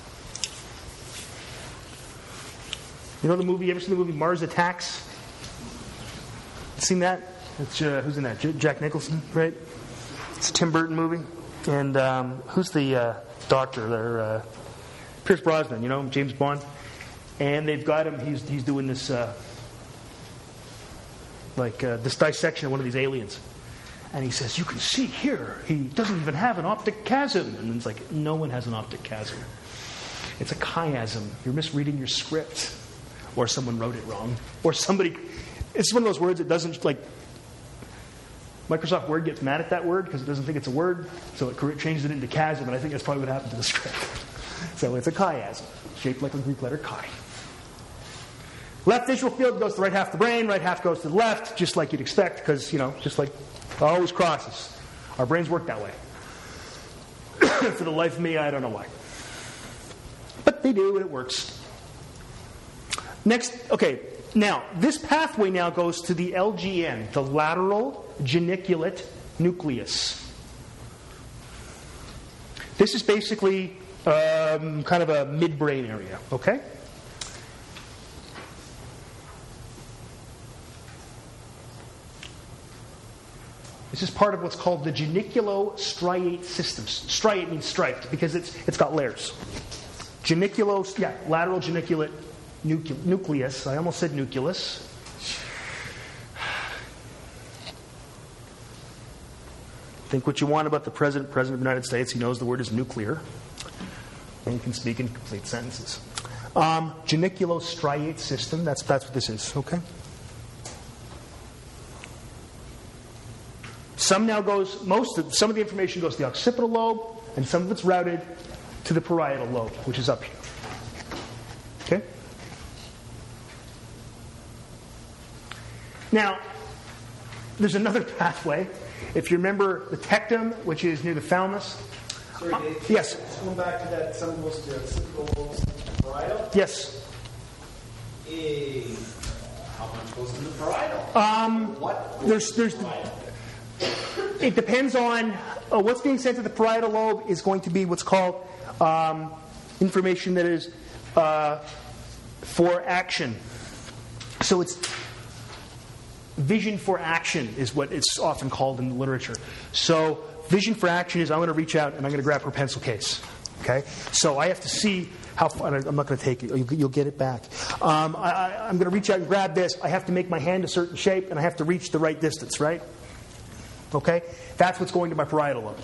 You know the movie, you ever seen the movie Mars Attacks? Seen that? It's, uh, who's in that? J- Jack Nicholson, right? It's a Tim Burton movie. And um, who's the uh, doctor there? Uh, Pierce Brosnan, you know, James Bond. And they've got him, he's, he's doing this, uh, like, uh, this dissection of one of these aliens. And he says, you can see here, he doesn't even have an optic chasm. And it's like, no one has an optic chasm. It's a chiasm. You're misreading your script. Or someone wrote it wrong. Or somebody, it's one of those words that doesn't, like, Microsoft Word gets mad at that word because it doesn't think it's a word. So it changes it into chasm, and I think that's probably what happened to the script. So it's a chiasm, shaped like a Greek letter chi. Left visual field goes to the right half of the brain, right half goes to the left, just like you'd expect, because, you know, just like it always crosses. Our brains work that way. For the life of me, I don't know why. But they do, and it works. Next, okay, now, this pathway now goes to the L G N, the lateral geniculate nucleus. This is basically um, kind of a midbrain area, okay? This is part of what's called the geniculostriate system. Striate means striped because it's it's got layers. Geniculo, yeah, lateral geniculate nucle- nucleus. I almost said nucleus. Think what you want about the president, president of the United States. He knows the word is nuclear, and he can speak in complete sentences. Um, geniculostriate system. That's that's what this is. Okay. Some now goes, most of, some of the information goes to the occipital lobe, and some of it's routed to the parietal lobe, which is up here. Okay? Now, there's another pathway. If you remember the tectum, which is near the thalamus. Sorry, Dave. Uh, yes. Just going back to that, some goes to occipital lobes and parietal. Yes. Eh, how much goes to the parietal? Um, what? There's, there's, it depends on uh, what's being sent to the parietal lobe is going to be what's called um, information that is uh, for action. So it's vision for action is what it's often called in the literature. So vision for action is I'm going to reach out and I'm going to grab her pencil case. Okay? So I have to see how far. I'm not going to take it. You'll, you'll get it back. Um, I, I, I'm going to reach out and grab this. I have to make my hand a certain shape and I have to reach the right distance, right? Okay? That's what's going to my parietal lobe.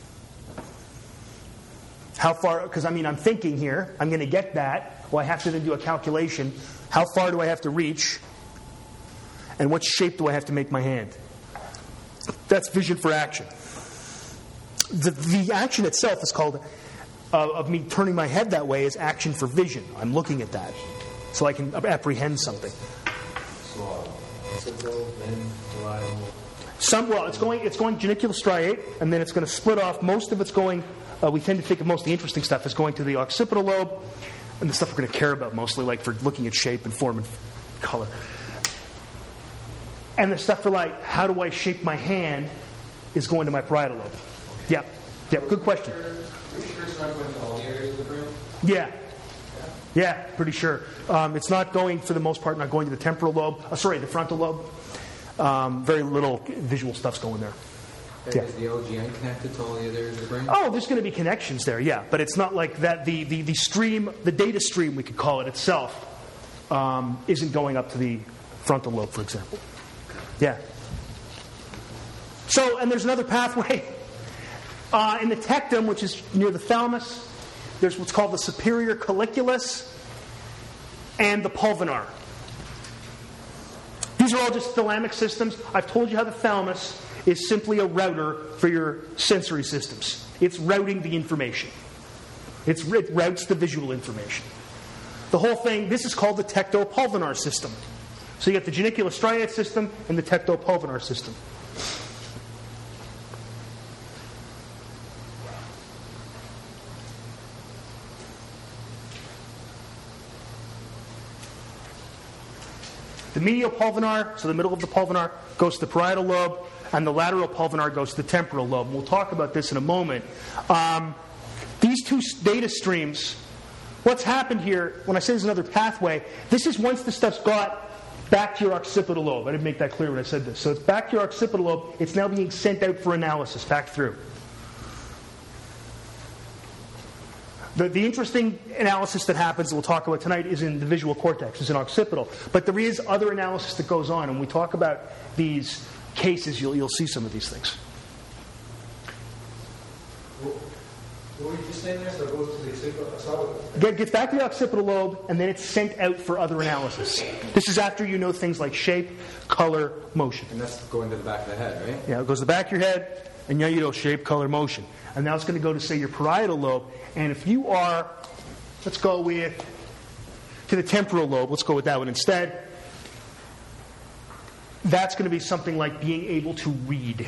How far? Because, I mean, I'm thinking here. I'm going to get that. Well, I have to then do a calculation. How far do I have to reach? And what shape do I have to make my hand? That's vision for action. The, the action itself is called, uh, of me turning my head that way, is action for vision. I'm looking at that. So I can apprehend something. Some, well, it's going, it's going genicular striate, and then it's going to split off. Most of it's going, uh, we tend to think of most of the interesting stuff as going to the occipital lobe, and the stuff we're going to care about mostly, like for looking at shape and form and color. And the stuff for, like, how do I shape my hand is going to my parietal lobe. Yeah. Yeah, good question. Yeah. Yeah, pretty sure. Um, it's not going, for the most part, not going to the temporal lobe. Oh, sorry, the frontal lobe. Um, very little visual stuff's going there. Yeah. Is the L G N connected to all the other areas of the brain? Oh, there's going to be connections there, yeah. But it's not like that. The, the, the stream, the data stream, we could call it itself, um, isn't going up to the frontal lobe, for example. Yeah. So, and there's another pathway. Uh, in the tectum, which is near the thalamus, there's what's called the superior colliculus and the pulvinar. These are all just thalamic systems. I've told you how the thalamus is simply a router for your sensory systems. It's routing the information. It's, it routes the visual information. The whole thing, this is called the tectopulvinar system. So you get the genicular striate system and the tectopulvinar system. The medial pulvinar, so the middle of the pulvinar, goes to the parietal lobe, and the lateral pulvinar goes to the temporal lobe. We'll talk about this in a moment. Um, these two data streams, what's happened here, when I say there's another pathway, this is once the stuff's got back to your occipital lobe. I didn't make that clear when I said this. So it's back to your occipital lobe. It's now being sent out for analysis, back through. The, the interesting analysis that happens, that we'll talk about tonight, is in the visual cortex, is in occipital. But there is other analysis that goes on. And when we talk about these cases, you'll, you'll see some of these things. What were you just saying there? So it goes to the occipital? It gets back to the occipital lobe, and then it's sent out for other analysis. This is after you know things like shape, color, motion. And that's going to the back of the head, right? Yeah, it goes to the back of your head, and now you know shape, color, motion. And now it's going to go to, say, your parietal lobe. And if you are, let's go with, to the temporal lobe, let's go with that one instead. That's going to be something like being able to read.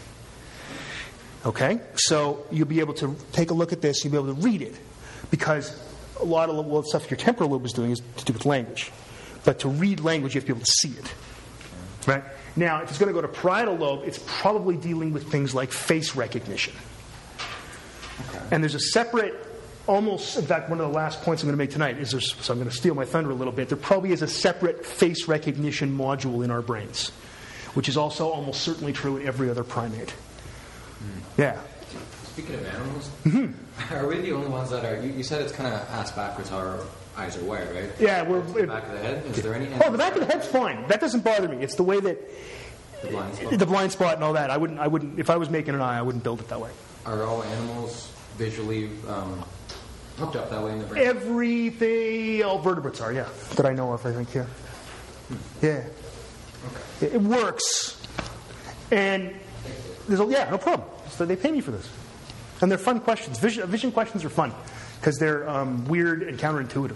Okay? So you'll be able to take a look at this, you'll be able to read it. Because a lot of the stuff your temporal lobe is doing is to do with language. But to read language, you have to be able to see it. Right? Now, if it's going to go to parietal lobe, it's probably dealing with things like face recognition. Okay. And there's a separate, almost, in fact, one of the last points I'm going to make tonight is there's, so I'm going to steal my thunder a little bit, there probably is a separate face recognition module in our brains, which is also almost certainly true in every other primate. Mm. Yeah. Speaking of animals, mm-hmm. are we the only ones that are, you, you said it's kind of ass backwards how our eyes are wired, right? Yeah. We're, the back of the head? Is there any... Oh, the back of the head's fine. That doesn't bother me. It's the way that... The blind spot. The blind spot and all that. I wouldn't, I wouldn't, if I was making an eye, I wouldn't build it that way. Are all animals visually um, hooked up that way in the brain? Everything, all vertebrates are, yeah. That I know of, I think, yeah. Hmm. Yeah. Okay. It, it works. And there's a, yeah, no problem. So they pay me for this. And they're fun questions. Vision, vision questions are fun because they're um, weird and counterintuitive.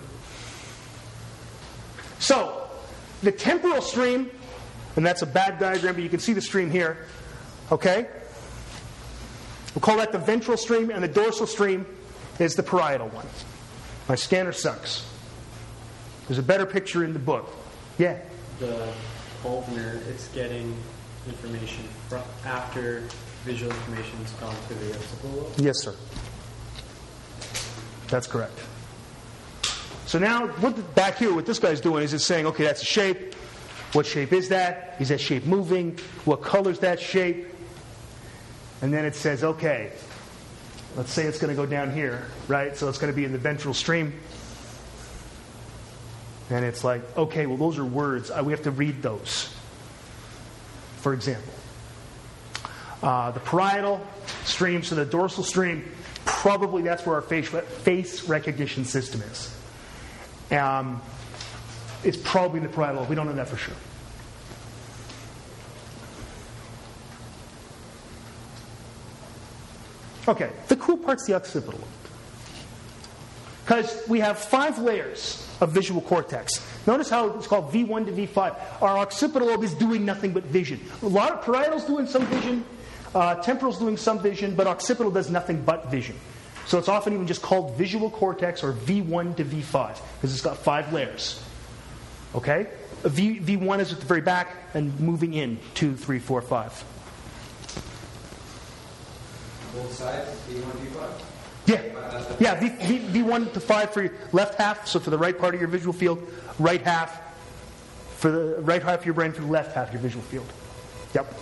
So, the temporal stream, and that's a bad diagram, but you can see the stream here. Okay? We'll call that the ventral stream, and the dorsal stream is the parietal one. My scanner sucks. There's a better picture in the book. Yeah? The pulvinar, it's getting information from after visual information has gone to the occipital lobe? Yes, sir. That's correct. So now, what the, back here, what this guy's doing is it's saying, okay, that's a shape. What shape is that? Is that shape moving? What color is that shape? And then it says, okay, let's say it's going to go down here, right? So it's going to be in the ventral stream. And it's like, okay, well, those are words. Uh, we have to read those. For example, uh, the parietal stream, so the dorsal stream, probably that's where our face, face recognition system is. Um, it's probably in the parietal. We don't know that for sure. Okay, the cool part's the occipital lobe. Because we have five layers of visual cortex. Notice how it's called V one to V five. Our occipital lobe is doing nothing but vision. A lot of parietal's doing some vision, uh, temporal's doing some vision, but occipital does nothing but vision. So it's often even just called visual cortex or V one to V five because it's got five layers. Okay? A v, V1 is at the very back and moving in, two, three, four, five. Both sides, V one, V five? Yeah, yeah. V, v, V1 to five for your left half, so for the right part of your visual field, right half for the right half of your brain, for the left half of your visual field. Yep.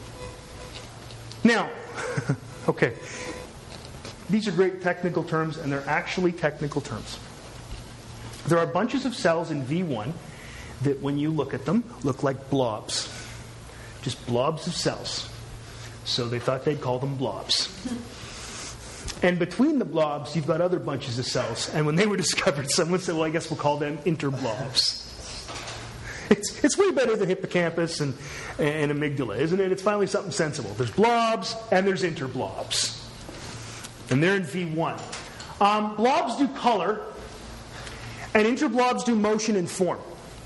Now, okay. These are great technical terms, and they're actually technical terms. There are bunches of cells in V one that, when you look at them, look like blobs. Just blobs of cells. So they thought they'd call them blobs. And between the blobs, you've got other bunches of cells. And when they were discovered, someone said, well, I guess we'll call them interblobs. It's, it's way better than hippocampus and, and amygdala, isn't it? It's finally something sensible. There's blobs and there's interblobs. And they're in V one. Um, blobs do color, and interblobs do motion and form.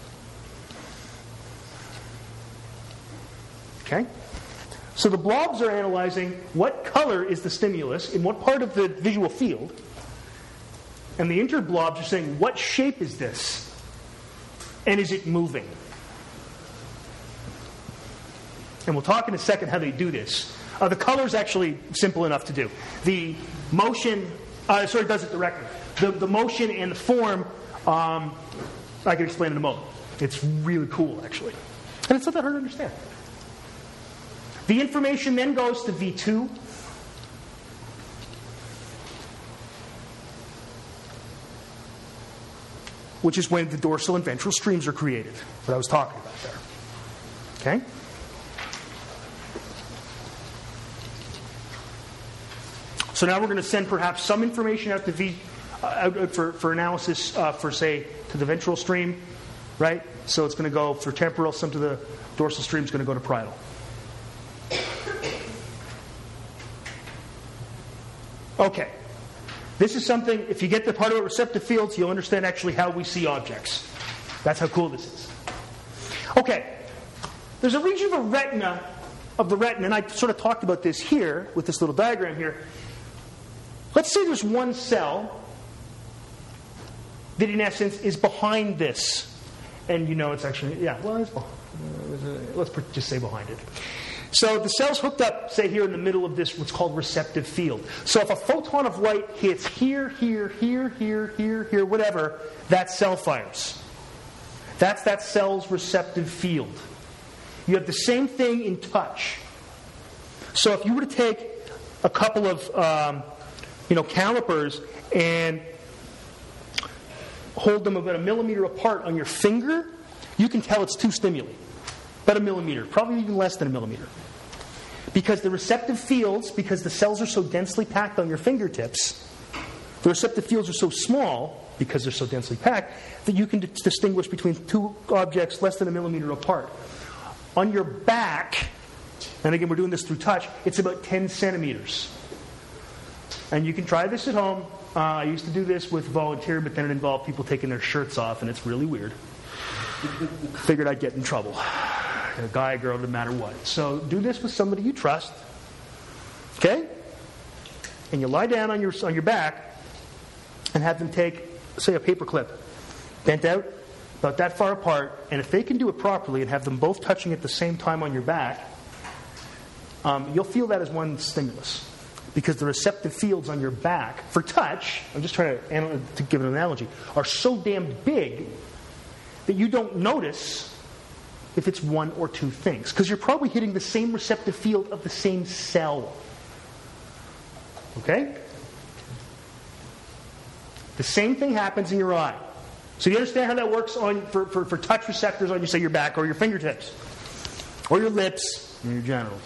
Okay? So the blobs are analyzing what color is the stimulus in what part of the visual field, and the interblobs are saying, what shape is this? And is it moving? And we'll talk in a second how they do this. Uh, the color is actually simple enough to do. The motion, uh, sorry, it does it directly. The, the motion and the form, um, I can explain in a moment. It's really cool, actually. And it's not that hard to understand. The information then goes to V two. Which is when the dorsal and ventral streams are created. What I was talking about there. Okay? So now we're going to send perhaps some information out to V, uh, out for, for analysis uh, for, say, to the ventral stream, right? So it's going to go for temporal, some to the dorsal stream is going to go to parietal. Okay. This is something, if you get the part about receptive fields, you'll understand actually how we see objects. That's how cool this is. Okay. There's a region of the retina, of the retina, and I sort of talked about this here, with this little diagram here. Let's say there's one cell that in essence is behind this. And you know it's actually, yeah, well, it's behind, let's just say behind it. So the cell's hooked up, say, here in the middle of this, what's called receptive field. So if a photon of light hits here, here, here, here, here, here, whatever, that cell fires. That's that cell's receptive field. You have the same thing in touch. So if you were to take a couple of um, you know, calipers and hold them about a millimeter apart on your finger, you can tell it's two stimuli. About a millimeter, probably even less than a millimeter. Because the receptive fields, because the cells are so densely packed on your fingertips, the receptive fields are so small, because they're so densely packed, that you can d- distinguish between two objects less than a millimeter apart. On your back, and again we're doing this through touch, it's about ten centimeters. And you can try this at home. Uh, I used to do this with volunteer, but then it involved people taking their shirts off, and it's really weird. Figured I'd get in trouble. A guy, a girl, no matter what. So do this with somebody you trust. Okay? And you lie down on your on your back and have them take, say, a paper clip, bent out, about that far apart, and if they can do it properly and have them both touching at the same time on your back, um, you'll feel that as one stimulus. because the receptive fields on your back for touch, I'm just trying to, to give an analogy, are so damn big that you don't notice if it's one or two things. Because you're probably hitting the same receptive field of the same cell. Okay? The same thing happens in your eye. So you understand how that works on for, for, for touch receptors on, you say, your back or your fingertips or your lips and your genitals.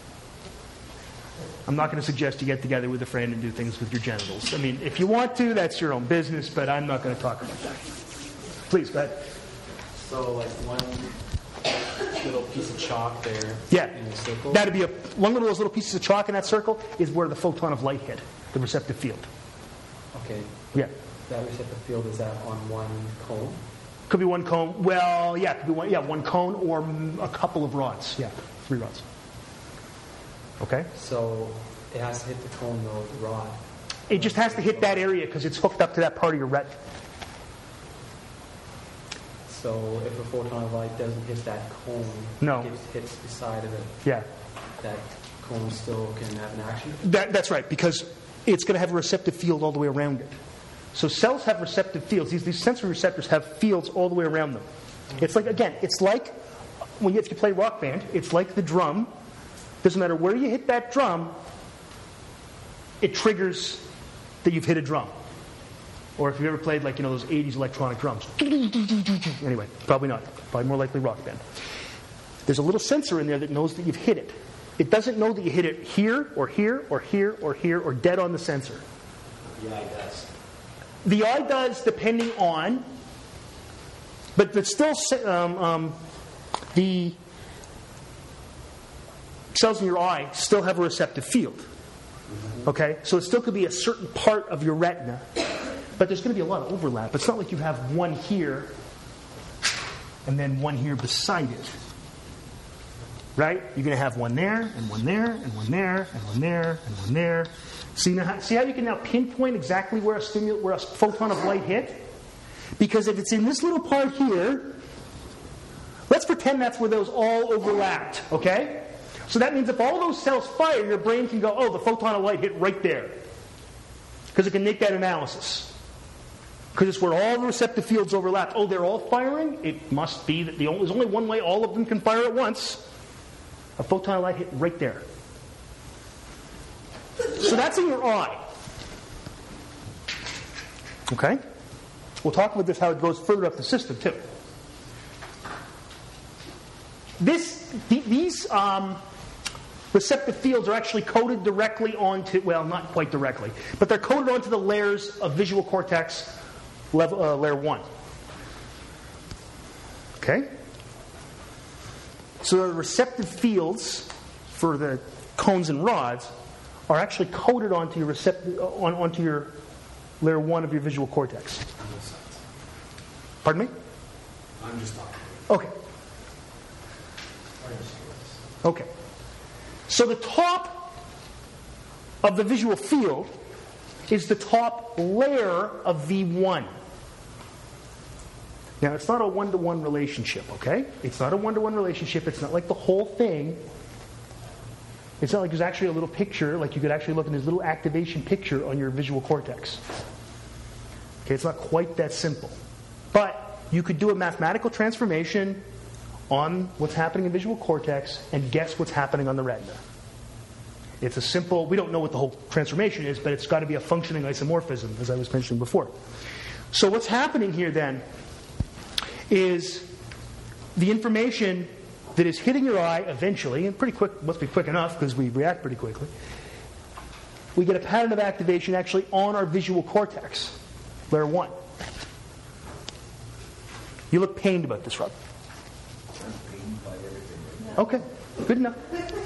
I'm not going to suggest you get together with a friend and do things with your genitals. I mean, if you want to, that's your own business, but I'm not going to talk about that. Please, go ahead. So, like one little piece of chalk there Yeah. in a circle. That'd be a one of those little pieces of chalk in that circle is where the photon of light hit, the receptive field. Okay. Yeah. That receptive field, is that on one cone? Could be one cone. Well, yeah, could be one. Yeah, one cone or mm, a couple of rods. Yeah, three rods. Okay. So it has to hit the cone, though, the rod. It just has to hit that area because it's hooked up to that part of your retina. So if a photon of light doesn't hit that cone, No. it hits the side of it, Yeah. that cone still can have an action? That, that's right, because it's going to have a receptive field all the way around it. So cells have receptive fields. These, these sensory receptors have fields all the way around them. It's like, again, it's like when you, if you play rock band, it's like the drum. Doesn't matter where you hit that drum, it triggers that you've hit a drum. Or if you've ever played, like, you know, those eighties electronic drums. Anyway, probably not. Probably more likely rock band. There's a little sensor in there that knows that you've hit it. It doesn't know that you hit it here, or here, or here, or here, or dead on the sensor. The eye does. The eye does, depending on, but but still, um, um, the cells in your eye still have a receptive field. Okay, so it still could be a certain part of your retina, but there's going to be a lot of overlap. It's not like you have one here and then one here beside it. Right? You're going to have one there, and one there, and one there, and one there, and one there. See, now, how, see how you can now pinpoint exactly where a stimul- where a photon of light hit? Because if it's in this little part here, let's pretend that's where those all overlapped, okay? So that means if all those cells fire, your brain can go, oh, the photon of light hit right there. Because it can make that analysis. Because it's where all the receptive fields overlap. Oh, they're all firing? It must be that the only, there's only one way all of them can fire at once. A photon of light hit right there. So that's in your eye. Okay? We'll talk about this, how it goes further up the system, too. This, th- these um, receptive fields are actually coded directly onto, well, not quite directly, but they're coded onto the layers of visual cortex level, uh, layer one. Okay? So the receptive fields for the cones and rods are actually coded onto your recept- on, onto your layer one of your visual cortex. Pardon me? I'm just talking. Okay. Okay. So the top of the visual field is the top layer of V one. Now, it's not a one-to-one relationship, okay? It's not a one-to-one relationship. It's not like the whole thing. It's not like there's actually a little picture, like you could actually look at this little activation picture on your visual cortex. Okay, it's not quite that simple. But you could do a mathematical transformation on what's happening in visual cortex and guess what's happening on the retina. It's a simple, we don't know what the whole transformation is, but it's got to be a functioning isomorphism, as I was mentioning before. So what's happening here then is the information that is hitting your eye eventually, and pretty quick, must be quick enough because we react pretty quickly. We get a pattern of activation actually on our visual cortex, layer one. You look pained about this, Rob. I'm pained by everything. Okay, good enough.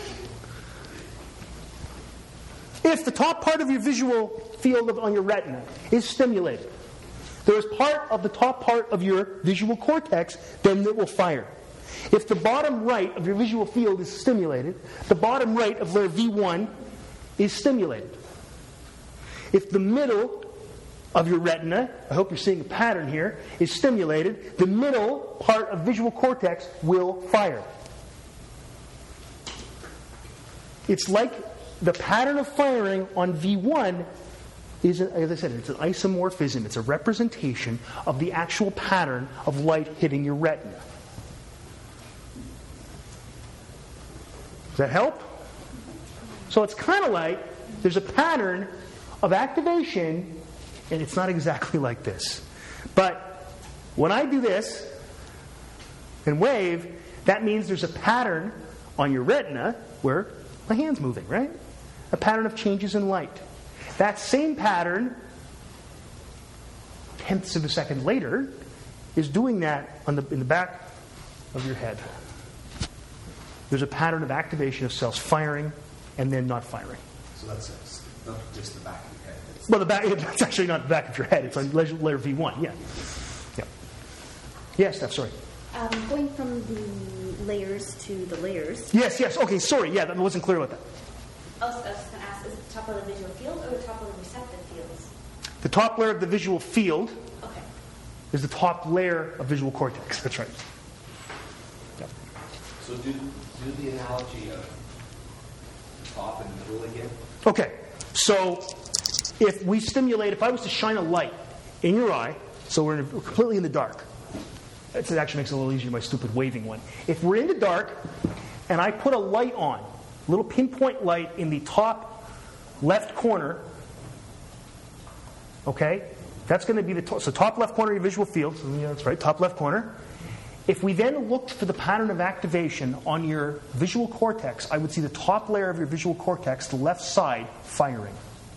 If the top part of your visual field of, on your retina is stimulated, there is part of the top part of your visual cortex then that will fire. If the bottom right of your visual field is stimulated, the bottom right of layer V one is stimulated. If the middle of your retina, I hope you're seeing a pattern here, is stimulated, the middle part of visual cortex will fire. It's like the pattern of firing on V one is, as I said, it's an isomorphism. It's a representation of the actual pattern of light hitting your retina. Does that help? So it's kind of like there's a pattern of activation, and it's not exactly like this. But when I do this and wave, that means there's a pattern on your retina where my hand's moving, right? A pattern of changes in light. That same pattern, tenths of a second later, is doing that on the, in the back of your head. There's a pattern of activation of cells firing and then not firing. So that's not just the back of your head. It's Well, the back, it's actually not the back of your head. It's on layer V one, yeah. yeah. Yes, Steph, sorry. Um, going from the layers to the layers. Yes, yes. Okay, sorry. Yeah, that wasn't clear about that. I was, I was going to ask, is it the top of the visual field or the top of the receptive fields? The top layer of the visual field Okay. is the top layer of visual cortex. That's right. Yeah. So do, do the analogy of top and middle again. Okay, so if we stimulate, if I was to shine a light in your eye, so we're, in, we're completely in the dark. It actually makes it a little easier, my stupid waving one. If we're in the dark and I put a light on, a little pinpoint light in the top left corner, okay, that's going to be the to- so top left corner of your visual field. So, yeah, that's right, top left corner. If we then looked for the pattern of activation on your visual cortex, I would see the top layer of your visual cortex, the left side, firing.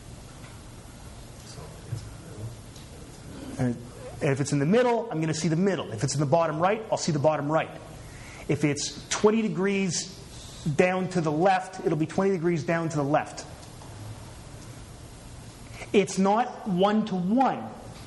And if it's in the middle, I'm going to see the middle. If it's in the bottom right, I'll see the bottom right. If it's twenty degrees down to the left, it'll be twenty degrees down to the left. It's not one to one.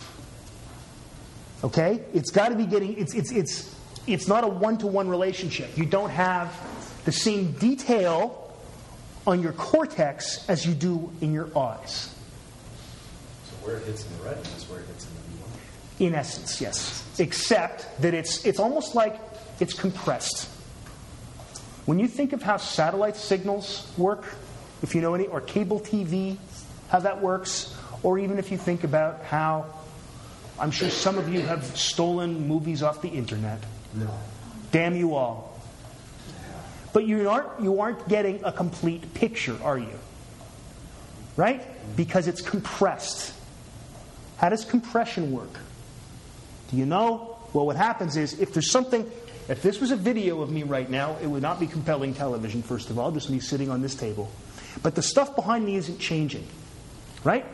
Okay? It's got to be getting, it's, it's, it's, it's not a one-to-one relationship. You don't have the same detail on your cortex as you do in your eyes. So where it hits in the retina is where it hits in the V one. In essence, yes. Except that it's it's almost like it's compressed. When you think of how satellite signals work, if you know any, or cable T V, how that works, or even if you think about how, I'm sure some of you have stolen movies off the internet. No. Damn you all. But you aren't you aren't getting a complete picture, are you? Right? Because it's compressed. How does compression work? Do you know? Well, what happens is, if there's something, if this was a video of me right now, it would not be compelling television, first of all, just me sitting on this table. But the stuff behind me isn't changing. Right?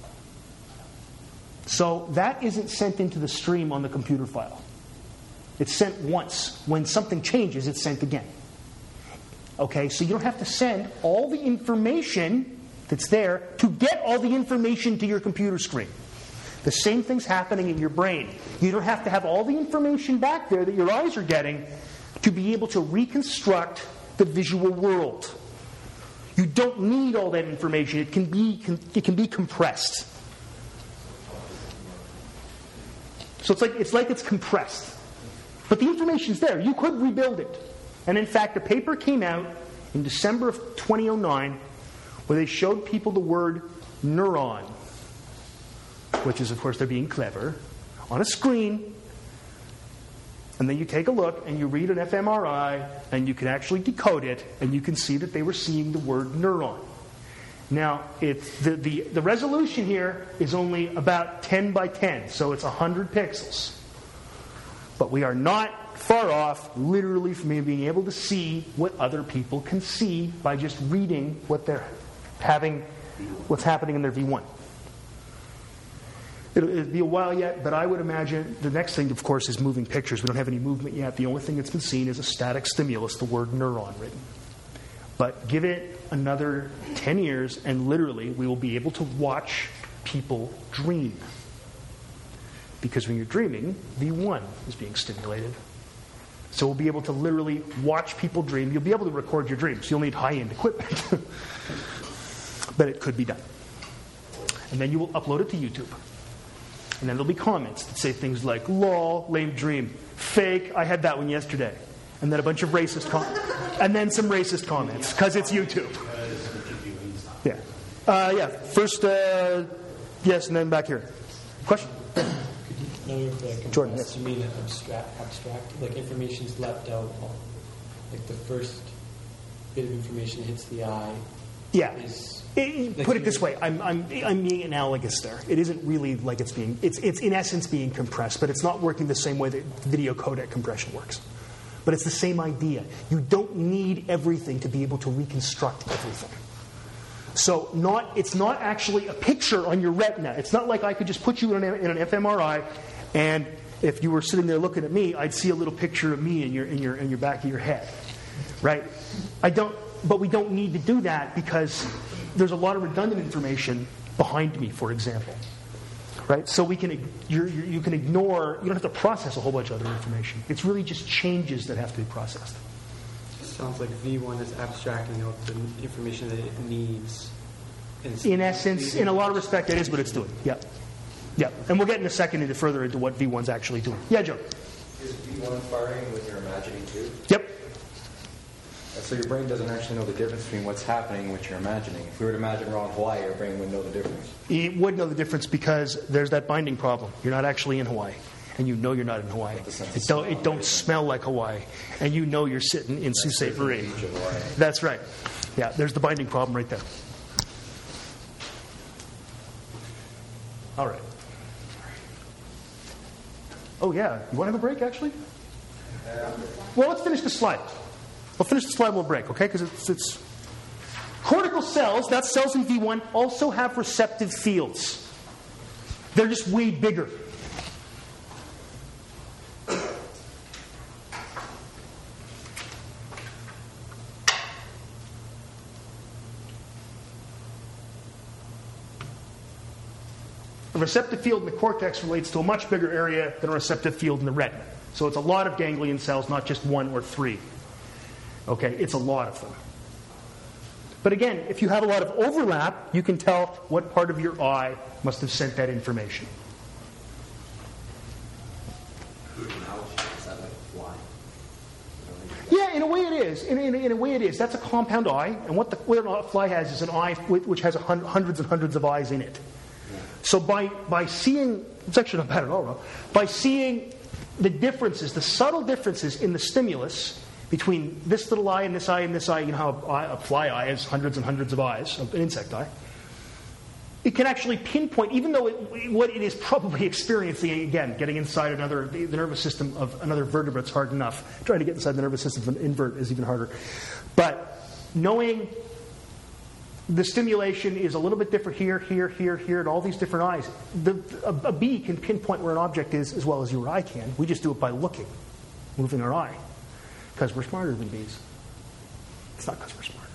So that isn't sent into the stream on the computer file. It's sent once. When something changes, it's sent again. Okay, so you don't have to send all the information that's there to get all the information to your computer screen. The same thing's happening in your brain. You don't have to have all the information back there that your eyes are getting to be able to reconstruct the visual world. You don't need all that information. It can be, it can be compressed. So it's like it's like it's compressed. But the information's there. You could rebuild it. And in fact, a paper came out in December of twenty oh nine where they showed people the word neuron, which is, of course, they're being clever, on a screen. And then you take a look and you read an fMRI and you can actually decode it and you can see that they were seeing the word neuron. Now, it's the, the, the resolution here is only about ten by ten, so it's one hundred pixels. But we are not far off, literally, from being able to see what other people can see by just reading what they're having, what's happening in their V one. It'll, it'll be a while yet, but I would imagine the next thing, of course, is moving pictures. We don't have any movement yet. The only thing that's been seen is a static stimulus, the word neuron written. But give it another ten years, and literally, we will be able to watch people dream. Because when you're dreaming, V one is being stimulated. So we'll be able to literally watch people dream. You'll be able to record your dreams. You'll need high-end equipment. But it could be done. And then you will upload it to YouTube. And then there'll be comments that say things like, lol, lame dream, fake, I had that one yesterday. And then a bunch of racist comments. And then some racist comments, because it's YouTube. Uh, yeah, first, uh, yes, and then back here. Question? No, if like Jordan, compressed, yes. you mean abstract, abstract, like information's left out, like the first bit of information hits the eye. Yeah. Is, It, like put it you- this way, I'm, I'm, I'm being analogous there. It isn't really like it's being, it's, it's in essence being compressed, but it's not working the same way that video codec compression works. But it's the same idea. You don't need everything to be able to reconstruct everything. So not, it's not actually a picture on your retina. It's not like I could just put you in an, in an fMRI, and if you were sitting there looking at me, I'd see a little picture of me in your, in your, in your back of your head. Right? I don't, but we don't need to do that because there's a lot of redundant information behind me, for example. Right? So we can, you're, you're, you can ignore, you don't have to process a whole bunch of other information. It's really just changes that have to be processed. Sounds like V one is abstracting out the information that it needs. In essence, in a lot of respect, that is what it's doing. Yeah. Yeah. And we'll get in a second into further into what V one's actually doing. Yeah, Joe? Is V one firing when you're imagining too? Yep. So your brain doesn't actually know the difference between what's happening and what you're imagining. If we were to imagine we're on Hawaii, your brain would know the difference. It would know the difference because there's that binding problem. You're not actually in Hawaii. And you know you're not in Hawaii. It don't, it don't smell like Hawaii. And you know you're sitting in Sault Ste. Marie. That's right. Yeah, there's the binding problem right there. All right. Oh, yeah. You want to have a break, actually? Well, let's finish the slide. We'll finish the slide and we'll break, okay? Because it's, it's... Cortical cells, that's cells in V one, also have receptive fields. They're just way bigger. A receptive field in the cortex relates to a much bigger area than a receptive field in the retina. So it's a lot of ganglion cells, not just one or three. Okay, it's a lot of them. But again, if you have a lot of overlap, you can tell what part of your eye must have sent that information. Yeah, in a way it is. In, in, in a way it is. That's a compound eye, and what the what a fly has is an eye which has a hun- hundreds and hundreds of eyes in it. So by, by seeing, it's actually not bad at all, though, by seeing the differences, the subtle differences in the stimulus between this little eye and this eye and this eye, you know how a, a fly eye has hundreds and hundreds of eyes, an insect eye, it can actually pinpoint, even though it, what it is probably experiencing, again, getting inside another, the, the nervous system of another vertebrate's hard enough. Trying to get inside the nervous system of an invert is even harder. But knowing the stimulation is a little bit different here, here, here, here, and all these different eyes. The, a, a bee can pinpoint where an object is as well as your eye can. We just do it by looking, moving our eye, because we're smarter than bees. It's not because we're smart.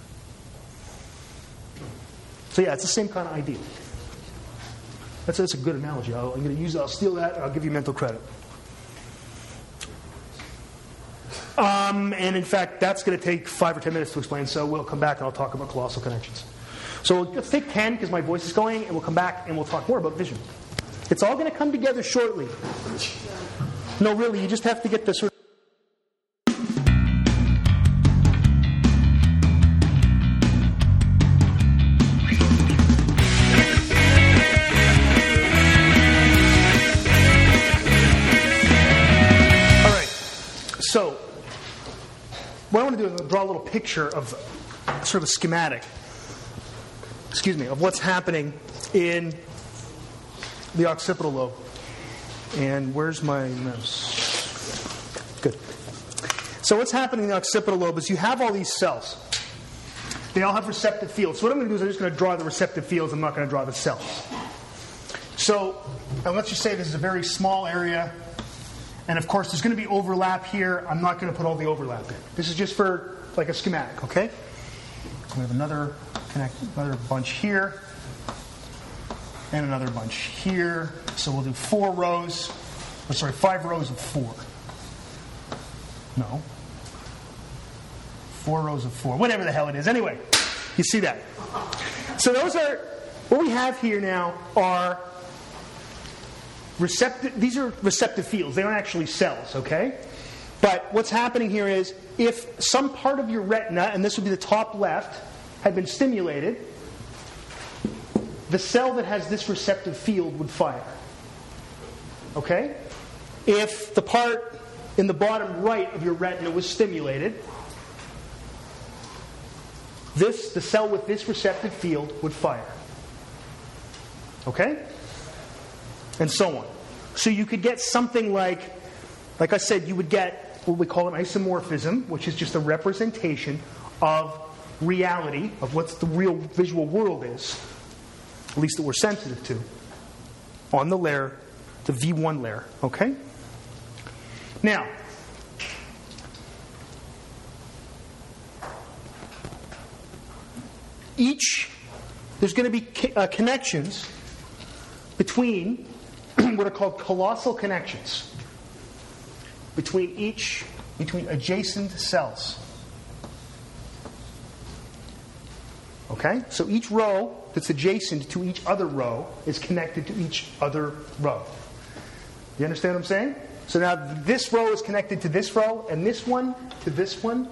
So yeah, it's the same kind of idea. That's, that's a good analogy. I'll, I'm going to use. I'll steal that. And I'll give you mental credit. Um, and in fact, that's going to take five or ten minutes to explain. So we'll come back and I'll talk about colossal connections. So let's take ten because my voice is going, and we'll come back and we'll talk more about vision. It's all going to come together shortly. No, really, you just have to get the sort of. So, what I want to do is draw a little picture of sort of a schematic, excuse me, of what's happening in the occipital lobe. And where's my mouse? Good. So what's happening in the occipital lobe is you have all these cells. They all have receptive fields. So what I'm going to do is I'm just going to draw the receptive fields. I'm not going to draw the cells. So, and let's just say this is a very small area. And of course, there's going to be overlap here. I'm not going to put all the overlap in. This is just for like a schematic, okay? We have another connect, another bunch here, and another bunch here. So we'll do four rows. Or sorry, five rows of four. No, four rows of four. Whatever the hell it is. Anyway, you see that? So those are what we have here now are. Receptive, these are receptive fields. They aren't actually cells, okay? But what's happening here is if some part of your retina, and this would be the top left, had been stimulated, the cell that has this receptive field would fire. Okay? If the part in the bottom right of your retina was stimulated, this, the cell with this receptive field would fire. Okay? And so on. So you could get something like, like I said, you would get what we call an isomorphism, which is just a representation of reality, of what the real visual world is, at least that we're sensitive to, on the layer, the V one layer. Okay? Now, each, there's going to be uh, connections between what are called colossal connections between each, between adjacent cells. Okay? So each row that's adjacent to each other row is connected to each other row. You understand what I'm saying? So now this row is connected to this row, and this one to this one.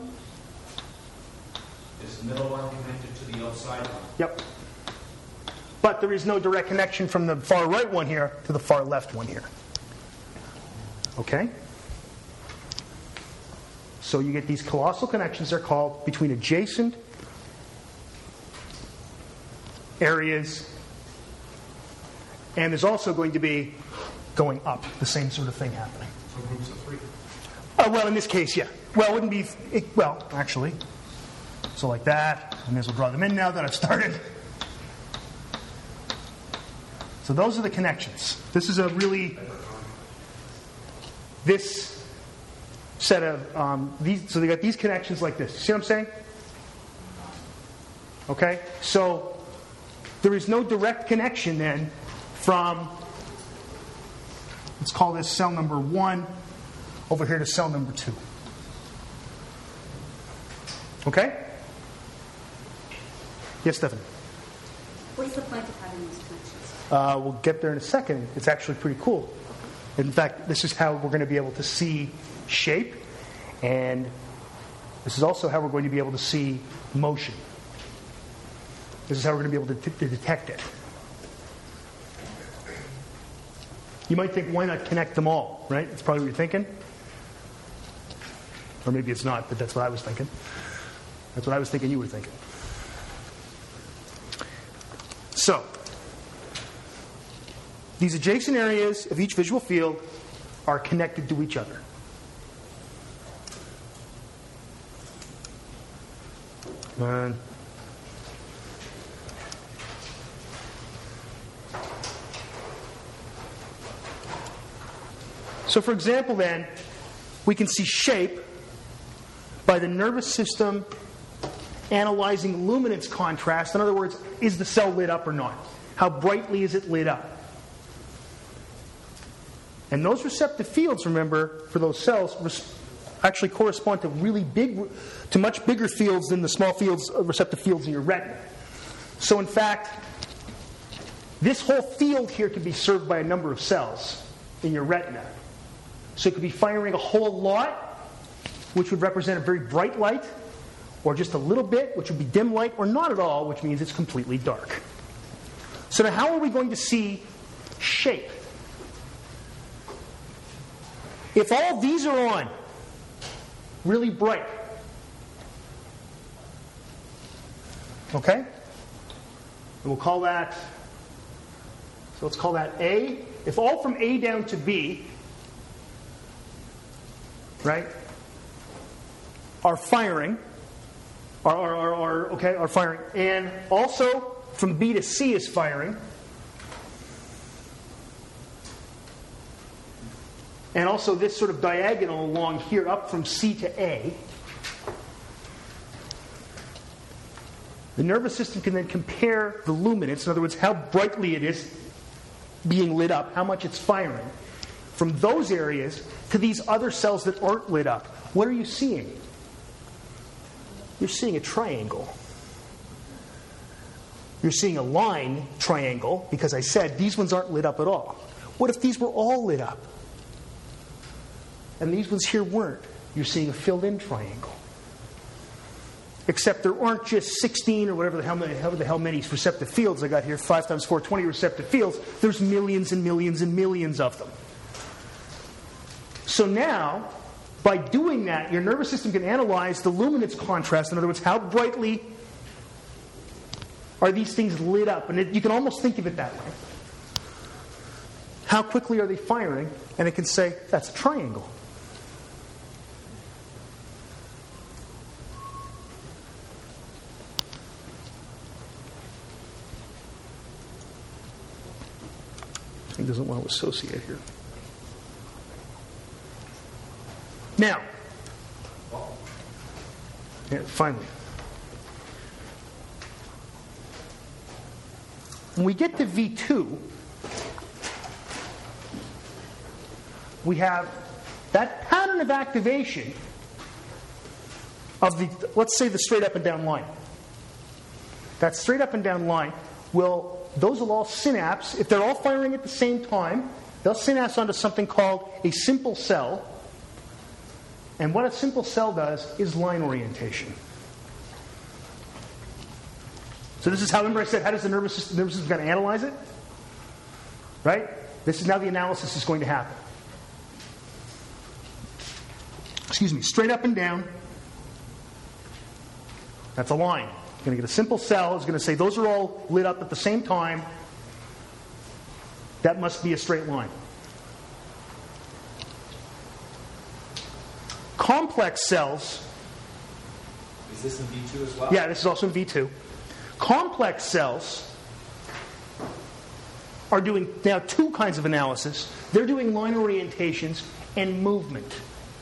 Is the middle one connected to the outside one? Yep. But there is no direct connection from the far right one here to the far left one here. Okay? So you get these colossal connections. They're called between adjacent areas. And there's also going to be going up, the same sort of thing happening. So groups of three. Uh, well, in this case, yeah. Well, it wouldn't be... It, well, actually. So like that. I may as well draw them in now that I've started. So those are the connections. This is a really... This set of... Um, these. So they got these connections like this. See what I'm saying? Okay? So there is no direct connection then from... Let's call this cell number one over here to cell number two. Okay? Yes, Stephanie? What's the point of having these connections? Uh, we'll get there in a second. It's actually pretty cool. In fact, this is how we're going to be able to see shape, and this is also how we're going to be able to see motion. This is how we're going to be able to, t- to detect it. You might think, why not connect them all, right? That's probably what you're thinking. Or maybe it's not, but that's what I was thinking. That's what I was thinking you were thinking. So, these adjacent areas of each visual field are connected to each other. And so, for example, then, we can see shape by the nervous system analyzing luminance contrast. In other words, is the cell lit up or not? How brightly is it lit up? And those receptive fields, remember, for those cells res- actually correspond to really big, to much bigger fields than the small fields, uh, receptive fields in your retina. So, in fact, this whole field here could be served by a number of cells in your retina. So it could be firing a whole lot, which would represent a very bright light, or just a little bit, which would be dim light, or not at all, which means it's completely dark. So now how are we going to see shape? If all these are on, really bright, okay? And we'll call that, so let's call that A. If all from A down to B, right, are firing, are, are, are, are, okay, are firing, and also from B to C is firing, and also this sort of diagonal along here up from C to A, the nervous system can then compare the luminance, in other words, how brightly it is being lit up, how much it's firing, from those areas to these other cells that aren't lit up. What are you seeing? You're seeing a triangle. You're seeing a line triangle, because I said these ones aren't lit up at all. What if these were all lit up? And these ones here weren't. You're seeing a filled-in triangle. Except there aren't just sixteen or whatever the hell, however the hell many receptive fields I got here, five times four, twenty receptive fields. There's millions and millions and millions of them. So now, by doing that, your nervous system can analyze the luminance contrast. In other words, how brightly are these things lit up? And it, you can almost think of it that way. How quickly are they firing? And it can say, that's a triangle. It doesn't want to associate here. Now, yeah, finally, when we get to V two, we have that pattern of activation of the, let's say, the straight up and down line. That straight up and down line will, those will all synapse. If they're all firing at the same time, they'll synapse onto something called a simple cell. And what a simple cell does is line orientation. So this is how, remember I said, how does the nervous system, nervous system going to analyze it? Right? This is now the analysis is going to happen. Excuse me, straight up and down. That's a line. You're going to get a simple cell. It's going to say those are all lit up at the same time. That must be a straight line. Complex cells. Is this in V two as well? Yeah, this is also in V two. Complex cells are doing now two kinds of analysis. They're doing line orientations and movement.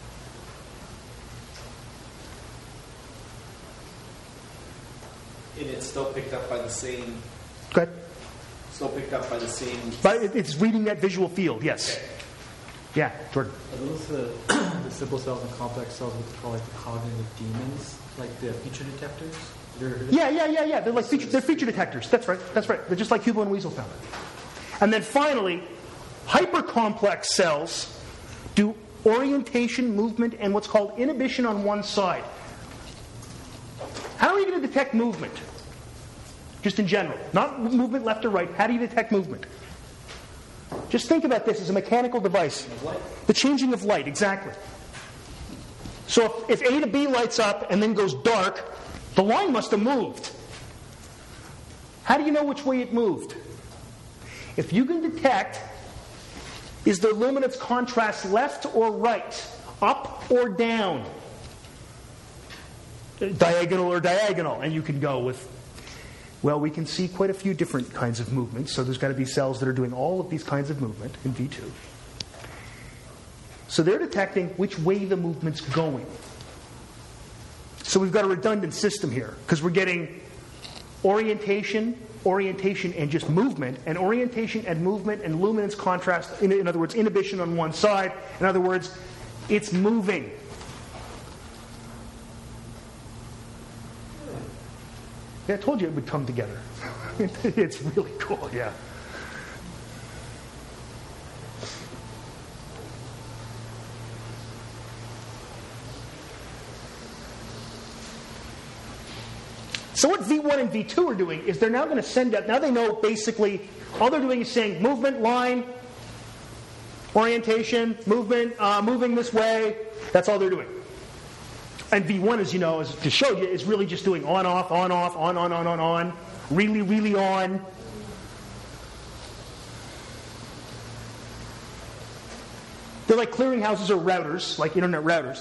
And it's still picked up by the same. Go ahead. Still picked up by the same. But it's reading that visual field. Yes. Okay. Yeah, Jordan. Are those the, the simple cells and complex cells, what they call like the cognitive demons, like the feature detectors? They're, Yeah, yeah, yeah, yeah. They're like feature, they're feature detectors. That's right. That's right. They're just like Hubo and Weasel found it. And then finally, hypercomplex cells do orientation, movement, and what's called inhibition on one side. How are you going to detect movement? Just in general. Not movement left or right. How do you detect movement? Just think about this as a mechanical device. The changing of light, exactly. So if, if A to B lights up and then goes dark, the line must have moved. How do you know which way it moved? If you can detect, is the luminance contrast left or right, up or down, diagonal or diagonal, and you can go with, well, we can see quite a few different kinds of movements, so there's got to be cells that are doing all of these kinds of movement in V two. So they're detecting which way the movement's going. So we've got a redundant system here, because we're getting orientation, orientation and just movement, and orientation and movement and luminance contrast, in, in other words, inhibition on one side. In other words, it's moving. Yeah, I told you it would come together. It's really cool, yeah. So what V one and V two are doing is they're now going to send out, now they know basically, all they're doing is saying movement, line, orientation, movement, uh, moving this way. That's all they're doing. And V one, as you know, as to show you, is really just doing on, off, on, off, on, on, on, on, on, really, really on. They're like clearinghouses or routers, like internet routers.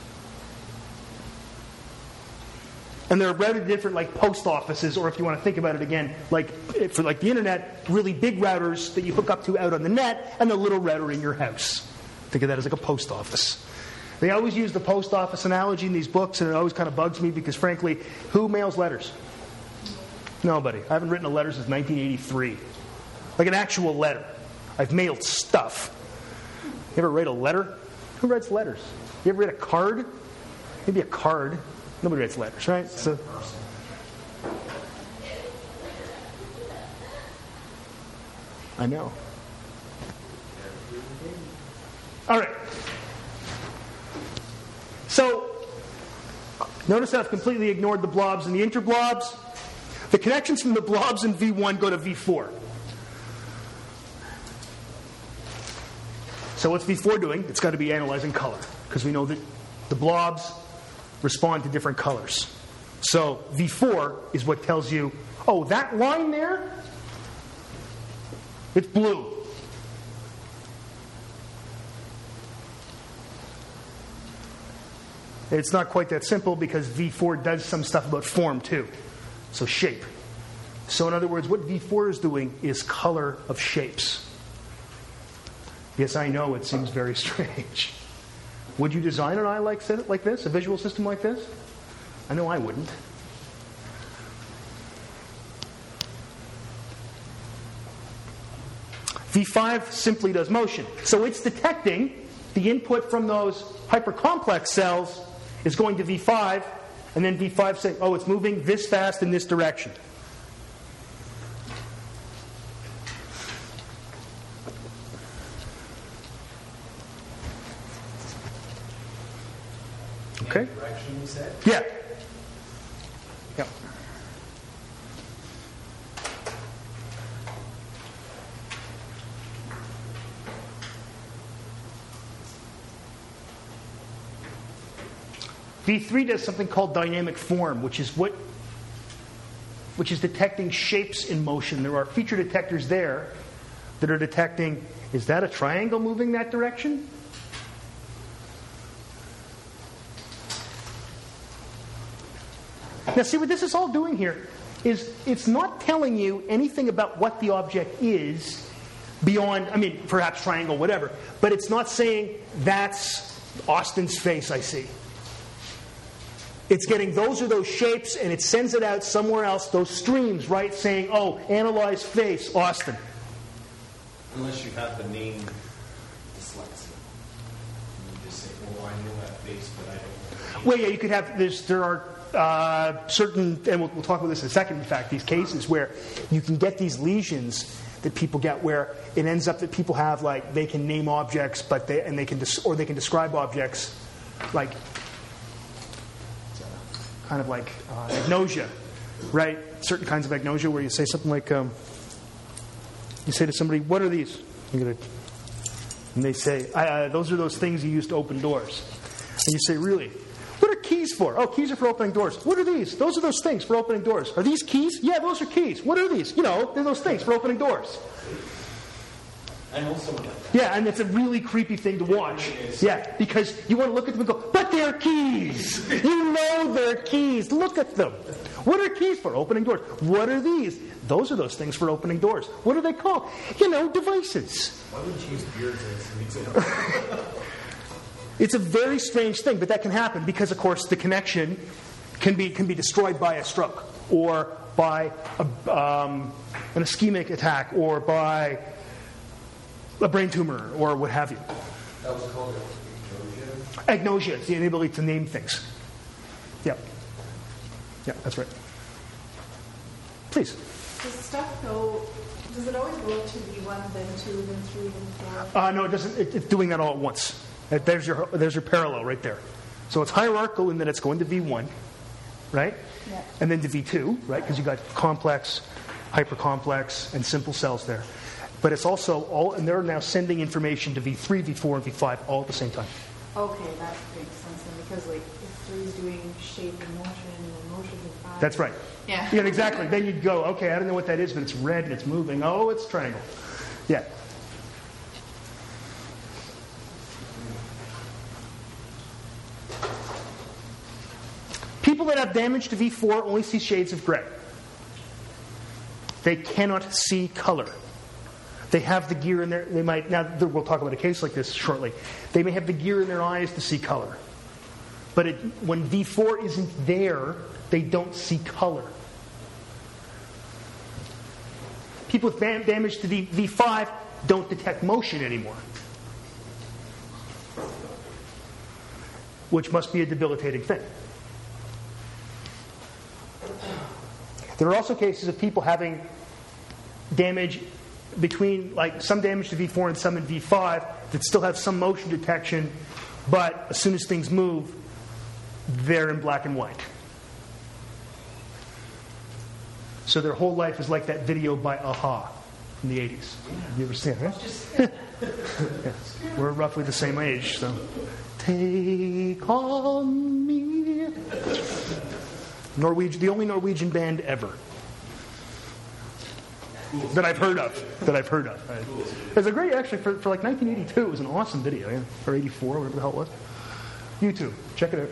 And they're routed to different, like, post offices, or if you want to think about it again, like for like the internet, really big routers that you hook up to out on the net, and the little router in your house. Think of that as like a post office. They always use the post office analogy in these books, and it always kind of bugs me because, frankly, who mails letters? Nobody. I haven't written a letter since nineteen eighty-three. Like an actual letter. I've mailed stuff. You ever write a letter? Who writes letters? You ever write a card? Maybe a card. Nobody writes letters, right? So, I know. All right. So, Notice how I've completely ignored the blobs and the interblobs. The connections from the blobs in V one go to V four. So what's V four doing? It's got to be analyzing color, because we know that the blobs respond to different colors. So V four is what tells you, oh, that line there, it's blue. It's not quite that simple, because V four does some stuff about form too. So shape. So in other words, what V four is doing is color of shapes. Yes, I know it seems very strange. Would you design an eye like, like this, a visual system like this? I know I wouldn't. V five simply does motion. So it's detecting the input from those hypercomplex cells is going to V five, and then V five saying, oh, it's moving this fast in this direction. Okay? Direction, you said? Yeah. Yeah. V three does something called dynamic form, which is what which is detecting shapes in motion. There are feature detectors there that are detecting, is that a triangle moving that direction? Now see, what this is all doing here is it's not telling you anything about what the object is beyond, I mean, perhaps triangle, whatever, but it's not saying that's Austin's face I see. It's getting those are those shapes, and it sends it out somewhere else, those streams, right, saying, oh, analyze face, Austin. Unless you have the name dyslexia. You just say, well, I know that face, but I don't know. Well, yeah, you could have, there's, there are uh, certain, and we'll, we'll talk about this in a second, in fact, these cases where you can get these lesions that people get where it ends up that people have, like, they can name objects, but they, and they can, des- or they can describe objects, like, kind of like uh, agnosia, right? Certain kinds of agnosia where you say something like, um, you say to somebody, what are these? You're gonna, and they say, uh, those are those things you use to open doors. And you say, really? What are keys for? Oh, keys are for opening doors. What are these? Those are those things for opening doors. Are these keys? Yeah, those are keys. What are these? You know, they're those things for opening doors. I know someone like that. Yeah, and it's a really creepy thing to watch. Yeah, because you want to look at them and go, but they're keys. You know they're keys. Look at them. What are keys for? Opening doors. What are these? Those are those things for opening doors. What are they called? You know, devices. Why would you use beards as an example? It's a very strange thing, but that can happen because, of course, the connection can be can be destroyed by a stroke or by a, um, an ischemic attack or by a brain tumor or what have you. That was called agnosia? Agnosia is the inability to name things. Yeah. Yeah, that's right. Please. Does stuff go, does it always go to V one, then two, then three, then four? Uh, no, it doesn't. It, it's doing that all at once. There's your, there's your parallel right there. So it's hierarchical in that it's going to V one, right? Yeah. And then to V two, right? Because you've got complex, hypercomplex, and simple cells there. But it's also all, and they're now sending information to V three, V four, and V five all at the same time. Okay, that makes sense then, because like if three is doing shape and motion, and motion is five. That's right. Yeah. Yeah, exactly. Then you'd go, okay, I don't know what that is, but it's red and it's moving. Oh, it's triangle. Yeah. People that have damage to V four only see shades of gray. They cannot see color. They have the gear in their, they might, now we'll talk about a case like this shortly. They may have the gear in their eyes to see color. But it, when V four isn't there, they don't see color. People with damage to V five don't detect motion anymore, which must be a debilitating thing. There are also cases of people having damage between, like some damage to V four and some in V five that still have some motion detection, but as soon as things move, they're in black and white. So their whole life is like that video by a-ha in the eighties. Have you ever seen it? Yeah. We're roughly the same age, so. Take on me. Norwegian, the only Norwegian band ever that I've heard of. That I've heard of. It's a great, actually, for, for like nineteen eighty-two, it was an awesome video, yeah. Or eighty-four, whatever the hell it was. YouTube, check it out.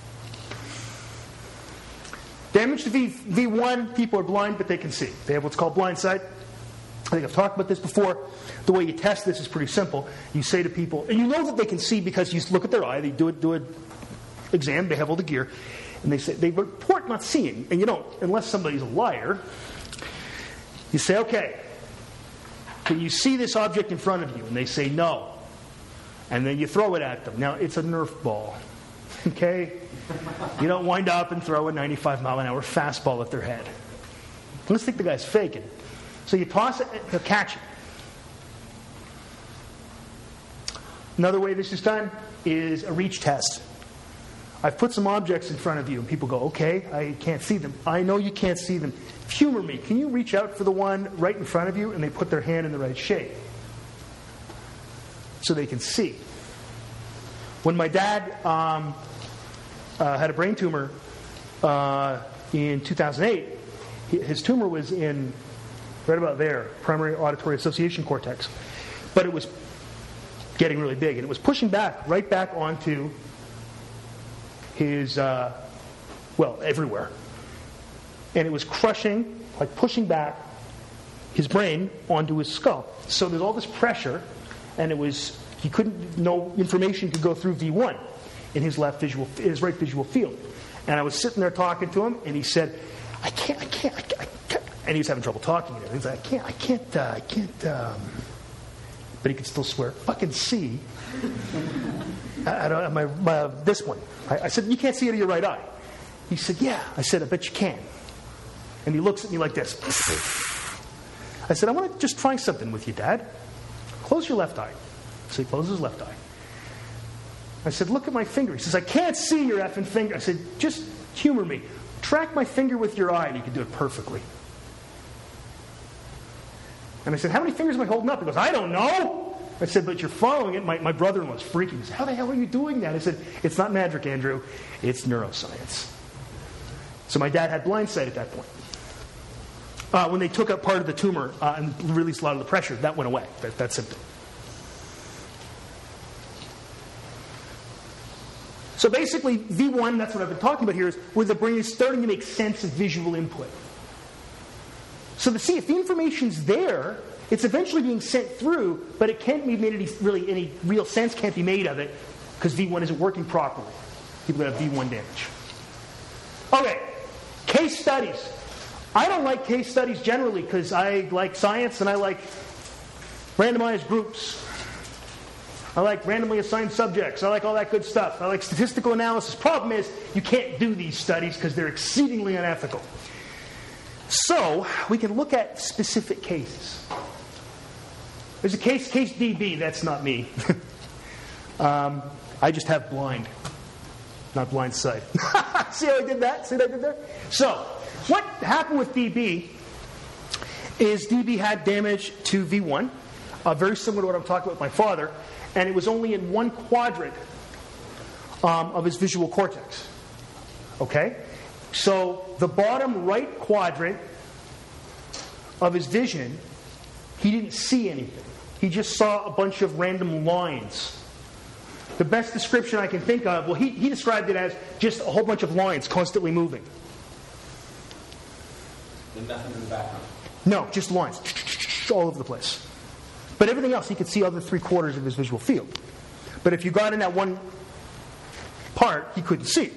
Damage to v, V1, people are blind, but they can see. They have what's called blind sight. I think I've talked about this before. The way you test this is pretty simple. You say to people, and you know that they can see because you look at their eye, they do it, do an exam, they have all the gear, and they say they report not seeing, and you don't, unless somebody's a liar. You say, okay, can you see this object in front of you? And they say no. And then you throw it at them. Now, it's a Nerf ball. Okay? You don't wind up and throw a ninety-five mile an hour fastball at their head. Let's think the guy's faking. So you toss it, they'll catch it. Another way this is done is a reach test. I've put some objects in front of you, and people go, okay, I can't see them. I know you can't see them. Humor me. Can you reach out for the one right in front of you? And they put their hand in the right shape so they can see. When my dad um, uh, had a brain tumor uh, in two thousand eight, his tumor was in right about there, primary auditory association cortex. But it was getting really big, and it was pushing back, right back onto his, uh, well, everywhere. And it was crushing, like pushing back his brain onto his skull. So there's all this pressure, and it was, he couldn't, no information could go through V one in his left visual, in his right visual field. And I was sitting there talking to him, and he said, I can't, I can't, I can't, I can't. And he was having trouble talking. And he's like, I can't, I can't, uh, I can't, um, but he could still swear, fucking see. I, I don't, my, my, this one. I, I said, you can't see it of your right eye. He said, yeah. I said, I bet you can. And he looks at me like this. I said, I want to just try something with you, Dad. Close your left eye. So he closes his left eye. I said, look at my finger. He says, I can't see your effing finger. I said, just humor me. Track my finger with your eye, and you can do it perfectly. And I said, how many fingers am I holding up? He goes, I don't know. I said, but you're following it. My, my brother-in-law was freaking. He said, how the hell are you doing that? I said, it's not magic, Andrew. It's neuroscience. So my dad had blind sight at that point. Uh, when they took out part of the tumor uh, and released a lot of the pressure, that went away, that, that symptom. So basically, V one, that's what I've been talking about here, is where the brain is starting to make sense of visual input. So to see if the information's there, it's eventually being sent through, but it can't be made any, really any real sense can't be made of it because V one isn't working properly. People that have V one damage. Okay, case studies. I don't like case studies generally because I like science and I like randomized groups. I like randomly assigned subjects. I like all that good stuff. I like statistical analysis. Problem is, you can't do these studies because they're exceedingly unethical. So, we can look at specific cases. There's a case, case D B, that's not me. um, I just have blind, not blind sight. See how I did that? See what I did there? So, what happened with D B is D B had damage to V one, uh, very similar to what I'm talking about with my father, and it was only in one quadrant um, of his visual cortex. Okay? So the bottom right quadrant of his vision, he didn't see anything. He just saw a bunch of random lines. The best description I can think of, well, he, he described it as just a whole bunch of lines constantly moving. And nothing in the background? No, just lines. All over the place. But everything else, he could see other three quarters of his visual field. But if you got in that one part, he couldn't see.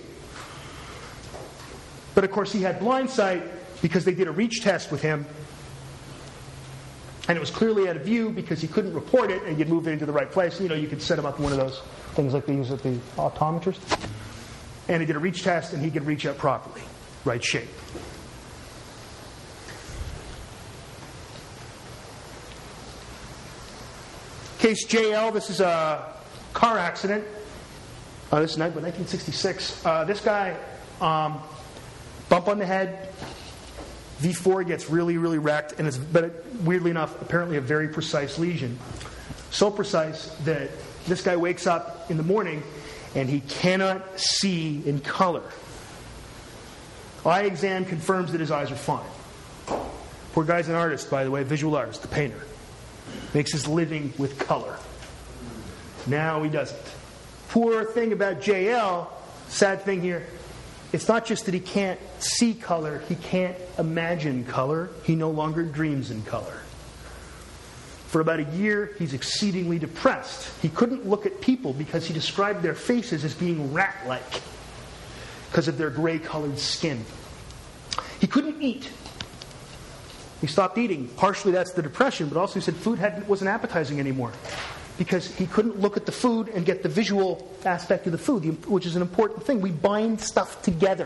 But of course, he had blind sight because they did a reach test with him. And it was clearly out of view because he couldn't report it and you'd move it into the right place. You know, you could set him up in one of those things like they use at the optometrist. And he did a reach test and he could reach out properly. Right shape. Case J L, this is a car accident. Uh, this is nineteen sixty-six. Uh, this guy, um, bump on the head, V four gets really, really wrecked, and it's, but it, weirdly enough, apparently a very precise lesion. So precise that this guy wakes up in the morning and he cannot see in color. Eye exam confirms that his eyes are fine. Poor guy's an artist, by the way, visual artist, the painter. Makes his living with color. Now he doesn't. Poor thing about J L, sad thing here, it's not just that he can't see color, he can't imagine color. He no longer dreams in color. For about a year, he's exceedingly depressed. He couldn't look at people because he described their faces as being rat-like because of their gray-colored skin. He couldn't eat. He stopped eating. Partially that's the depression, but also he said food hadn't, wasn't appetizing anymore because he couldn't look at the food and get the visual aspect of the food, which is an important thing. We bind stuff together.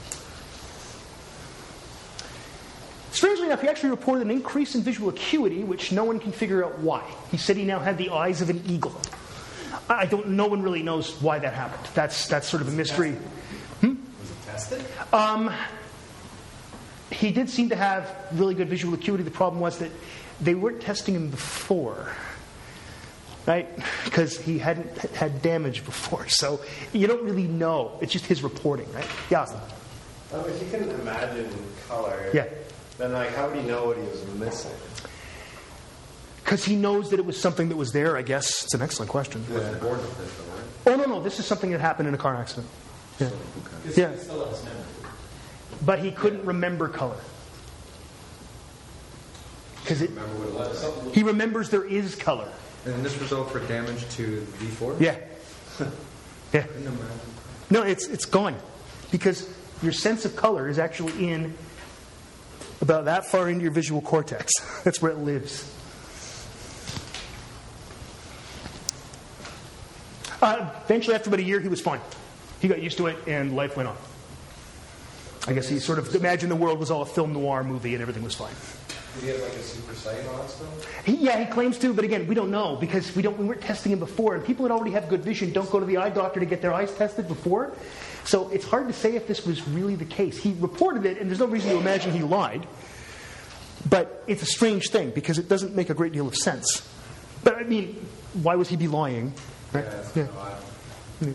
Strangely enough, he actually reported an increase in visual acuity, which no one can figure out why. He said he now had the eyes of an eagle. I don't. No one really knows why that happened. That's that's sort of a mystery. Hmm? Was it tested? Um, he did seem to have really good visual acuity. The problem was that they weren't testing him before, right? Because he hadn't had damage before. So you don't really know. It's just his reporting, right? Yeah. Um, if you can imagine color, yeah. then like how would he know what he was missing? Because he knows that it was something that was there, I guess. It's an excellent question. Yeah. Was born with this, right? Oh, no, no. This is something that happened in a car accident. Yeah. So, okay. Yeah. Still has memory. But he couldn't remember color. Because it, he remembers there is color. And this result for damage to V four? Yeah. Yeah. No, it's it's gone. Because your sense of color is actually in about that far into your visual cortex. That's where it lives. Uh, eventually, after about a year, he was fine. He got used to it, and life went on. I guess he sort of imagined the world was all a film noir movie, and everything was fine. Did he have like a super sight on still? He, yeah, he claims to, but again, we don't know because we don't. We weren't testing him before, and people that already have good vision don't go to the eye doctor to get their eyes tested before. So it's hard to say if this was really the case. He reported it, and there's no reason to imagine he lied. But it's a strange thing because it doesn't make a great deal of sense. But I mean, why would he be lying? Right? Yeah. Yeah. No,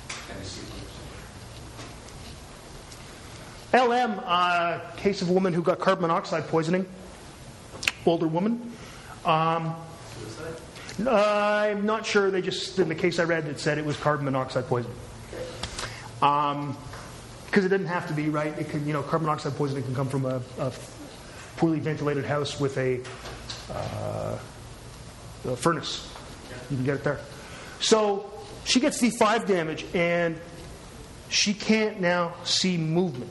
L M, uh, case of a woman who got carbon monoxide poisoning. Older woman. Um, uh, I'm not sure. They just, in the case I read, it said it was carbon monoxide poisoning. Um, because it didn't have to be, right? It can, you know, carbon monoxide poisoning can come from a, a poorly ventilated house with a, uh, a furnace. You can get it there. So she gets V five damage, and she can't now see movement.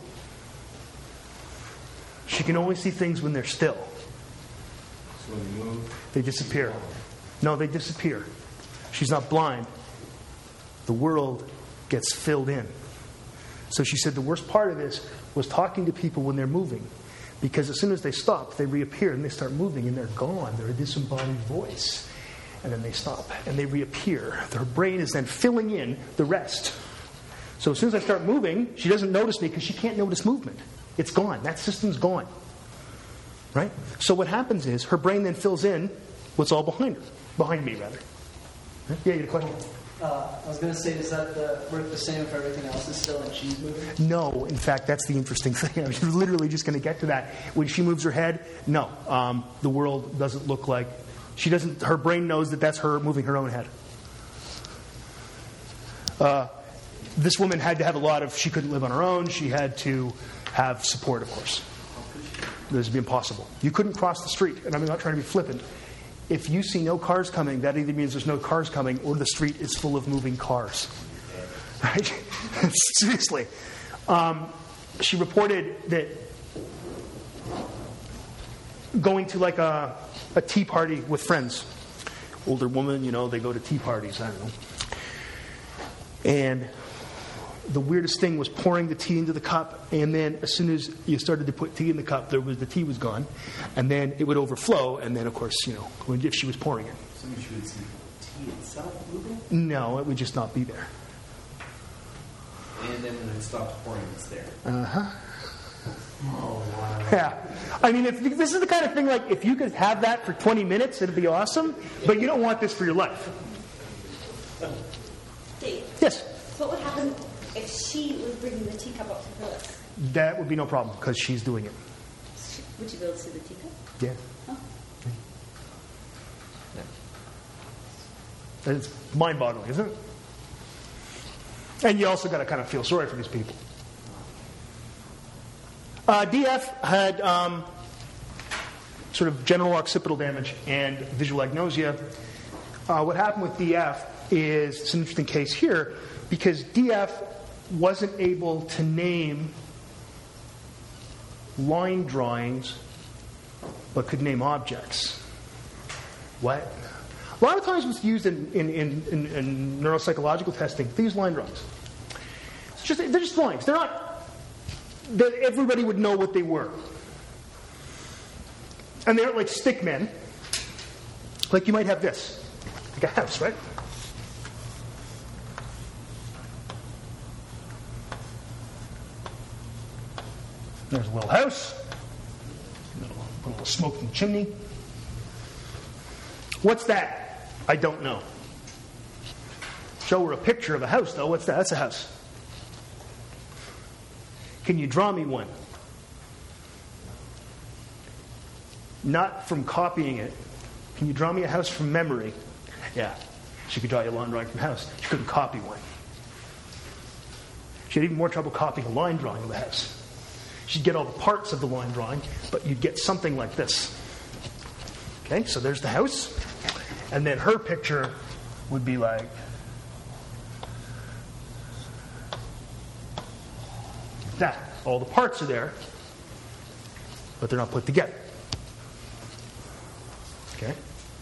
She can only see things when they're still. So when you move, they disappear. No, they disappear. She's not blind. The world gets filled in. So she said the worst part of this was talking to people when they're moving. Because as soon as they stop, they reappear and they start moving and they're gone. They're a disembodied voice. And then they stop and they reappear. Her brain is then filling in the rest. So as soon as I start moving, she doesn't notice me because she can't notice movement. It's gone. That system's gone. Right? So what happens is her brain then fills in what's all behind her. Behind me, rather. Yeah, you had a question? Uh, I was going to say, does that the, work the same if everything else is still and she's moving? No. In fact, that's the interesting thing. I was literally just going to get to that. When she moves her head, no. Um, the world doesn't look like... She doesn't... Her brain knows that that's her moving her own head. Uh, this woman had to have a lot of... She couldn't live on her own. She had to have support, of course. This would be impossible. You couldn't cross the street. And I'm not trying to be flippant. If you see no cars coming, that either means there's no cars coming or the street is full of moving cars. Right? Seriously. Um, she reported that going to like a, a tea party with friends. Older woman, you know, they go to tea parties, I don't know. And the weirdest thing was pouring the tea into the cup, and then as soon as you started to put tea in the cup, there was the tea was gone, and then it would overflow, and then of course, you know, when, if she was pouring it. So you should see tea itself moving? No, it would just not be there. and then when it stops pouring, it's there. Uh-huh. Oh, wow. Yeah. I mean, if this is the kind of thing, like, if you could have that for twenty minutes, it'd be awesome, but you don't want this for your life. Dave? Yes? So what would happen if she was bringing the teacup up to Phyllis? That would be no problem, because she's doing it. Would you be able to see the teacup? Yeah. Oh. It's mind-boggling, isn't it? And you also got to kind of feel sorry for these people. Uh, D F had um, sort of general occipital damage and visual agnosia. Uh, what happened with D F is, it's an interesting case here, because D F wasn't able to name line drawings, but could name objects. What? A lot of times it's used in, in, in, in, in neuropsychological testing. They use line drawings. It's just, they're just drawings. They're not, they're, everybody would know what they were. And they're like stick men. Like you might have this. Like a house, right? There's a little house. Put a little smoke in the chimney. What's that? I don't know. Show her a picture of a house, though. What's that? That's a house. Can you draw me one? Not from copying it. Can you draw me a house from memory? Yeah. She could draw you a line drawing from a house. She couldn't copy one. She had even more trouble copying a line drawing of the house. She'd get all the parts of the line drawing, but you'd get something like this. Okay, so there's the house. And then her picture would be like that. All the parts are there, but they're not put together. Okay?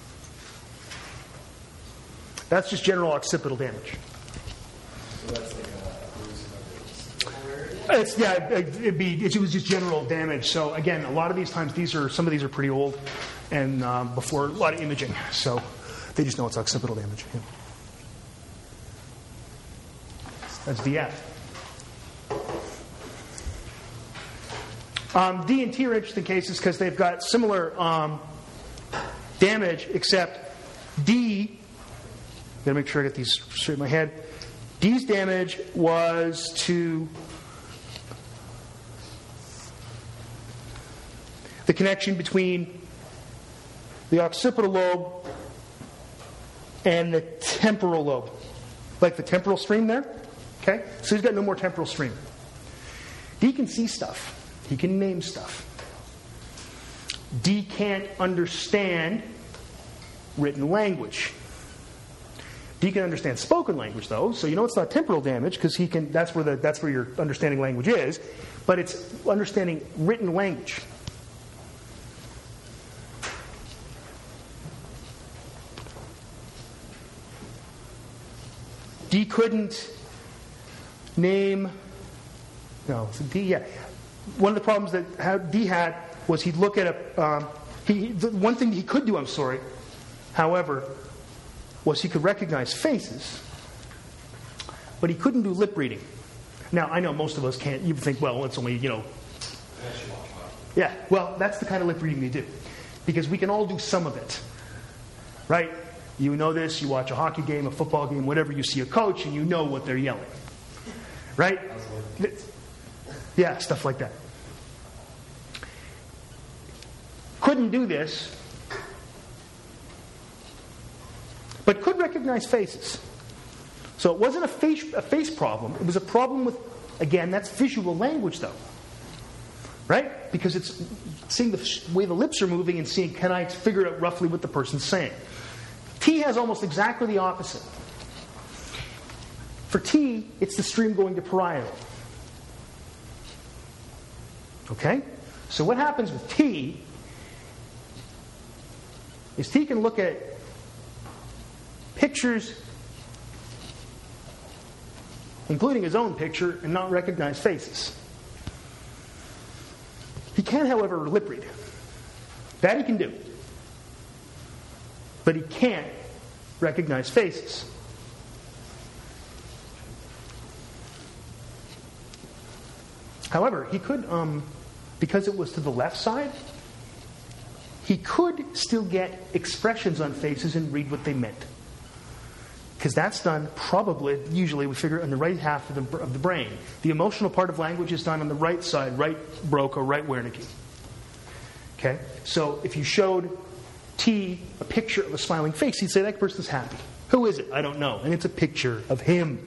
That's just general occipital damage. So that's like a bruise It's, yeah, it'd be, it was just general damage. So again, a lot of these times, these are some of these are pretty old, and um, before a lot of imaging. So they just know it's occipital damage. Yeah. That's D F. Um, D and T are interesting cases because they've got similar um, damage, except D. Gotta make sure I get these straight in my head. D's damage was to the connection between the occipital lobe and the temporal lobe. Like the temporal stream there. Okay? So he's got no more temporal stream. D can see stuff. He can name stuff. D can't understand written language. D can understand spoken language, though, so you know it's not temporal damage because he can. That's where the that's where your understanding language is, but it's understanding written language. D couldn't name. No, so D. Yeah, one of the problems that how D had was he'd look at a. Um, he the one thing he could do. I'm sorry, however, was he could recognize faces, but he couldn't do lip reading. Now, I know most of us can't. You think, well, it's only, you know. Yeah, well, that's the kind of lip reading you do. Because we can all do some of it. Right? You know this, you watch a hockey game, a football game, whatever, you see a coach, and you know what they're yelling. Right? Yeah, stuff like that. Couldn't do this, but could recognize faces. So it wasn't a face, a face problem. It was a problem with, again, that's visual language, though. Right? Because it's seeing the way the lips are moving and seeing, can I figure out roughly what the person's saying? T has almost exactly the opposite. For T, it's the stream going to parietal. Okay? So what happens with T is T can look at pictures, including his own picture, and not recognize faces. He can, however, lip read. That he can do. But he can't recognize faces. However, he could, um, because it was to the left side, he could still get expressions on faces and read what they meant. Because that's done probably, usually we figure, on the right half of the, of the brain. The emotional part of language is done on the right side, right Broca, right Wernicke. Okay? So if you showed T a picture of a smiling face, he'd say, that person's happy. Who is it? I don't know. And it's a picture of him.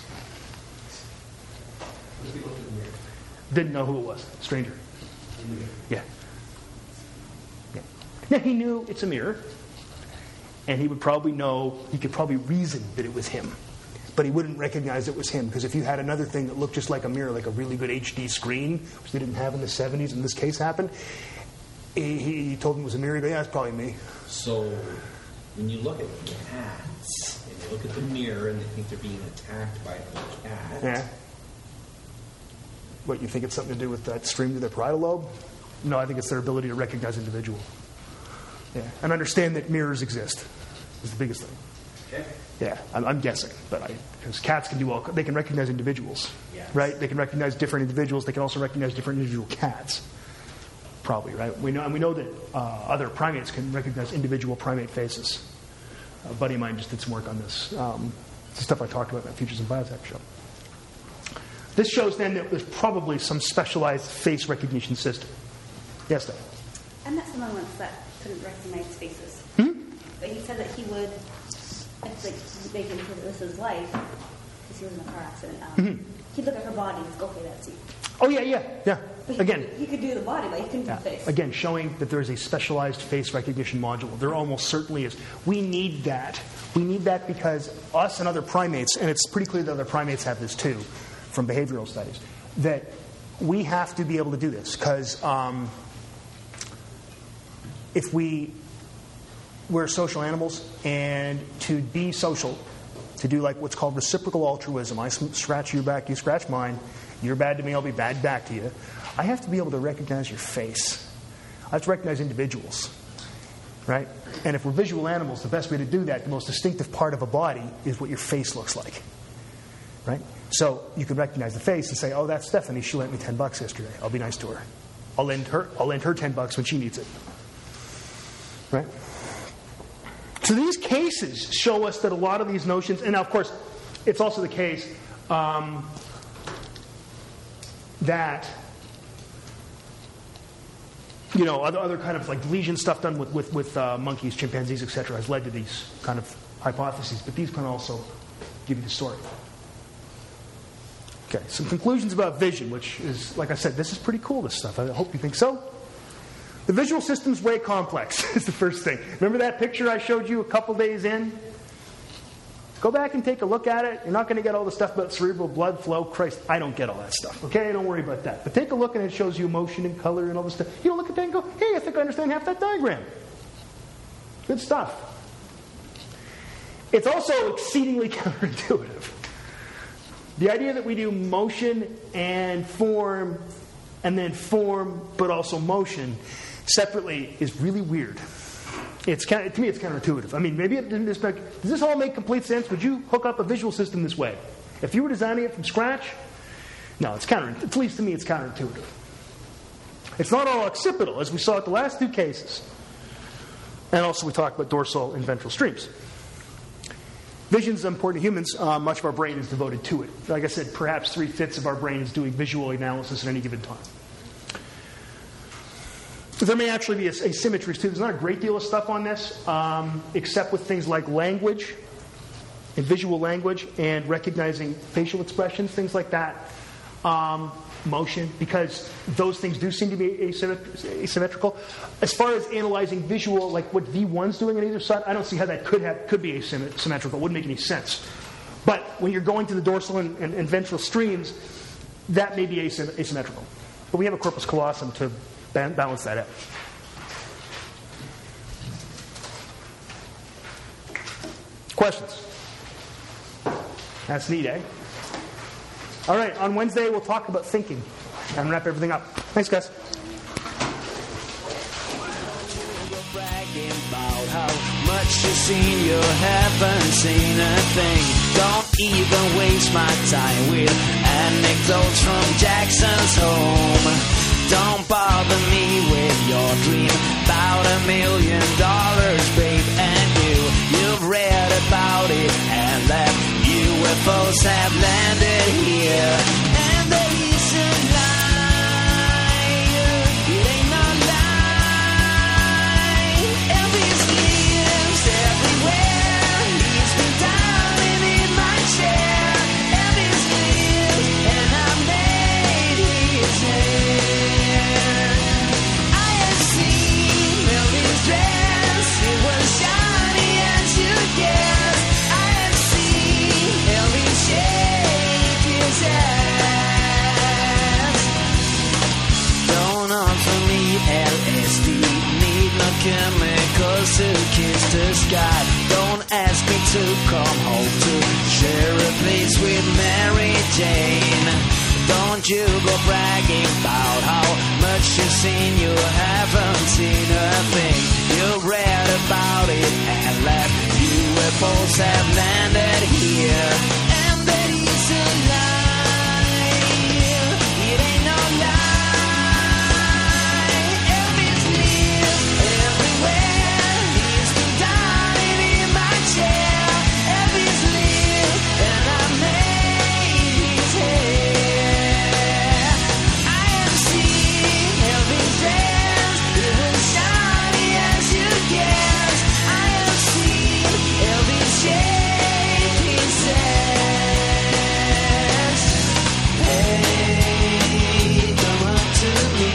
Didn't know who it was. Stranger. Yeah. yeah. Now he knew it's a mirror. And he would probably know, he could probably reason that it was him. But he wouldn't recognize it was him. Because if you had another thing that looked just like a mirror, like a really good H D screen, which they didn't have in the seventies, and this case happened, he, he told him it was a mirror. He'd go, yeah, it's probably me. So when you look at cats, and you look at the mirror and they think they're being attacked by a cat. Yeah. What, you think it's something to do with that stream to their parietal lobe? No, I think it's their ability to recognize individual. Yeah. And understand that mirrors exist is the biggest thing. Okay. Yeah, I'm, I'm guessing, but I because cats can do all they can recognize individuals, yes. right? They can recognize different individuals. They can also recognize different individual cats. Probably, right? We know, and we know that uh, other primates can recognize individual primate faces. A buddy of mine just did some work on this. Um, it's the stuff I talked about in that Futures in Biotech show. This shows then that there's probably some specialized face recognition system. Yes, Dave? I met someone once that couldn't recognize faces. Hmm? But he said that he would, it's like making sure that this is life, because he was in a car accident. Um, mm-hmm. He'd look at her body and go, okay, that's you. Oh, yeah, yeah, yeah. But he Again. Could, he could do the body, but he couldn't Yeah. do the face. Again, showing that there is a specialized face recognition module. There almost certainly is. We need that. We need that because us and other primates, and it's pretty clear that other primates have this too, from behavioral studies, that we have to be able to do this because um, if we we're social animals, and to be social, to do like what's called reciprocal altruism, I scratch your back, you scratch mine, you're bad to me, I'll be bad back to you. I have to be able to recognize your face. I have to recognize individuals, right? And if we're visual animals, the best way to do that, the most distinctive part of a body is what your face looks like, right? So you can recognize the face and say, oh, that's Stephanie. She lent me ten bucks yesterday. I'll be nice to her. I'll lend her. I'll lend her ten bucks when she needs it, right? So these cases show us that a lot of these notions, and now of course, it's also the case um, that you know other other kind of like lesion stuff done with with, with uh, monkeys, chimpanzees, et cetera, has led to these kind of hypotheses. But these can also give you the story. Okay, some conclusions about vision, which is, like I said, this is pretty cool. This stuff. I hope you think so. The visual system's way complex is the first thing. Remember that picture I showed you a couple days in? Go back and take a look at it. You're not going to get all the stuff about cerebral blood flow. Christ, I don't get all that stuff. Okay, don't worry about that. But take a look and it shows you motion and color and all this stuff. You don't look at that and go, hey, I think I understand half that diagram. Good stuff. It's also exceedingly counterintuitive. The idea that we do motion and form and then form but also motion separately is really weird. It's kind of, to me, it's counterintuitive. I mean, maybe it didn't expect, does this all make complete sense? Would you hook up a visual system this way? If you were designing it from scratch? No, it's counter. At least to me, it's counterintuitive. It's not all occipital, as we saw at the last two cases. And also we talked about dorsal and ventral streams. Vision is important to humans. Uh, much of our brain is devoted to it. Like I said, perhaps three-fifths of our brain is doing visual analysis at any given time. There may actually be asymmetries too. There's not a great deal of stuff on this, um, except with things like language and visual language and recognizing facial expressions, things like that. Um, motion, because those things do seem to be asymmet- asymmetrical. As far as analyzing visual, like what V one's doing on either side, I don't see how that could have could be asymmetrical. It wouldn't make any sense. But when you're going to the dorsal and, and, and ventral streams, that may be asym- asymmetrical. But we have a corpus callosum to ban- balance that out. Questions? That's neat, eh? All right, on Wednesday we'll talk about thinking and wrap everything up. Thanks, guys. Bragging about how much you've seen, you haven't seen a thing. Don't even waste my time with anecdotes from Jackson's home. Don't bother me with your dream about a million dollars, babe. And you, you've read about it and that U F Os have landed here. And that is a lie. It ain't no lie. Elvis lives everywhere. He's been dining in my chair. Elvis lives and I made his hair. I have seen Elvis dress. It was shiny as you guess. I have seen Elvis shake his ass. Don't offer me L S D. Need no chemicals to kiss the sky. Don't ask me to come home to share a place with Mary Jane. Don't you go bragging about how much you've seen. You haven't seen a thing. You've read about it and that U F Os have landed here. And that is a lie. It ain't no lie. Elvis lives everywhere. He's been dining in my chair. Elvis lives and I made his hair. I have seen Elvis dress. It was shiny as you guess. I have seen Elvis shake his ass. Hey, come up to me.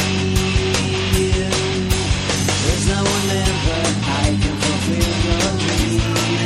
There's no one there but I can fulfill your dream.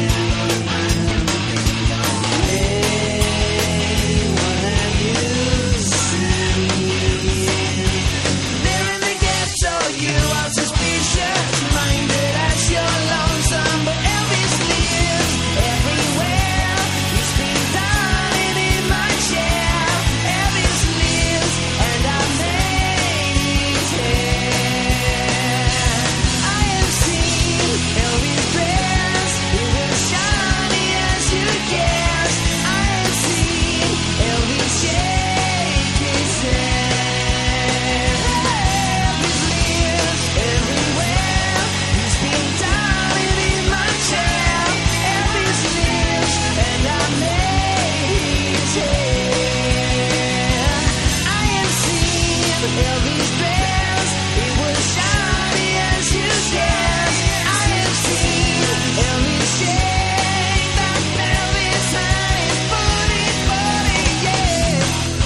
Hey, what have you seen? There in the ghetto, you are suspicious, minded as you're lonesome, but Elvis lives everywhere. He's been dining in my chair. Elvis lives, and I made his hair. I have seen Elvis dress. It was shiny as you guess. I have seen Elvis shake his head. Elvis lives everywhere. He's been dining in my chair. Elvis lives, and I made his hair. I have seen Elvis dress. It was shiny as you guess. I have seen Elvis shake that Elvis had his booty, booty, yeah.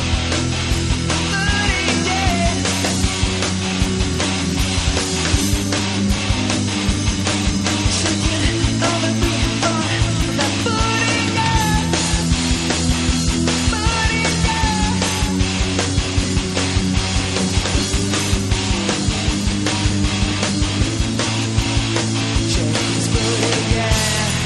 Booty, yeah. Shaking all the beat on that booty, yeah. Booty, yeah. Shake his booty, yeah.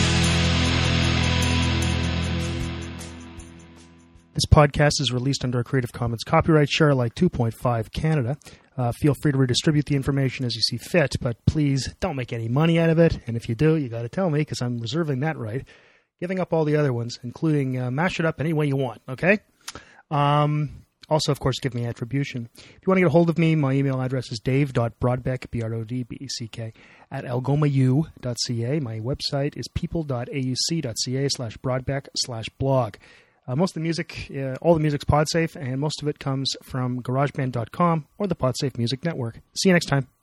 This podcast is released under a Creative Commons copyright share alike two point five Canada. Uh, feel free to redistribute the information as you see fit, but please don't make any money out of it. And if you do, you got to tell me because I'm reserving that right. Giving up all the other ones, including uh, mash it up any way you want, okay? Um, also, of course, give me attribution. If you want to get a hold of me, my email address is dave.brodbeck, B R O D B E C K, at algomau dot c a. My website is people.auc.ca slash brodbeck slash blog. Uh, most of the music, uh, all the music's PodSafe, and most of it comes from GarageBand dot com or the PodSafe Music Network. See you next time.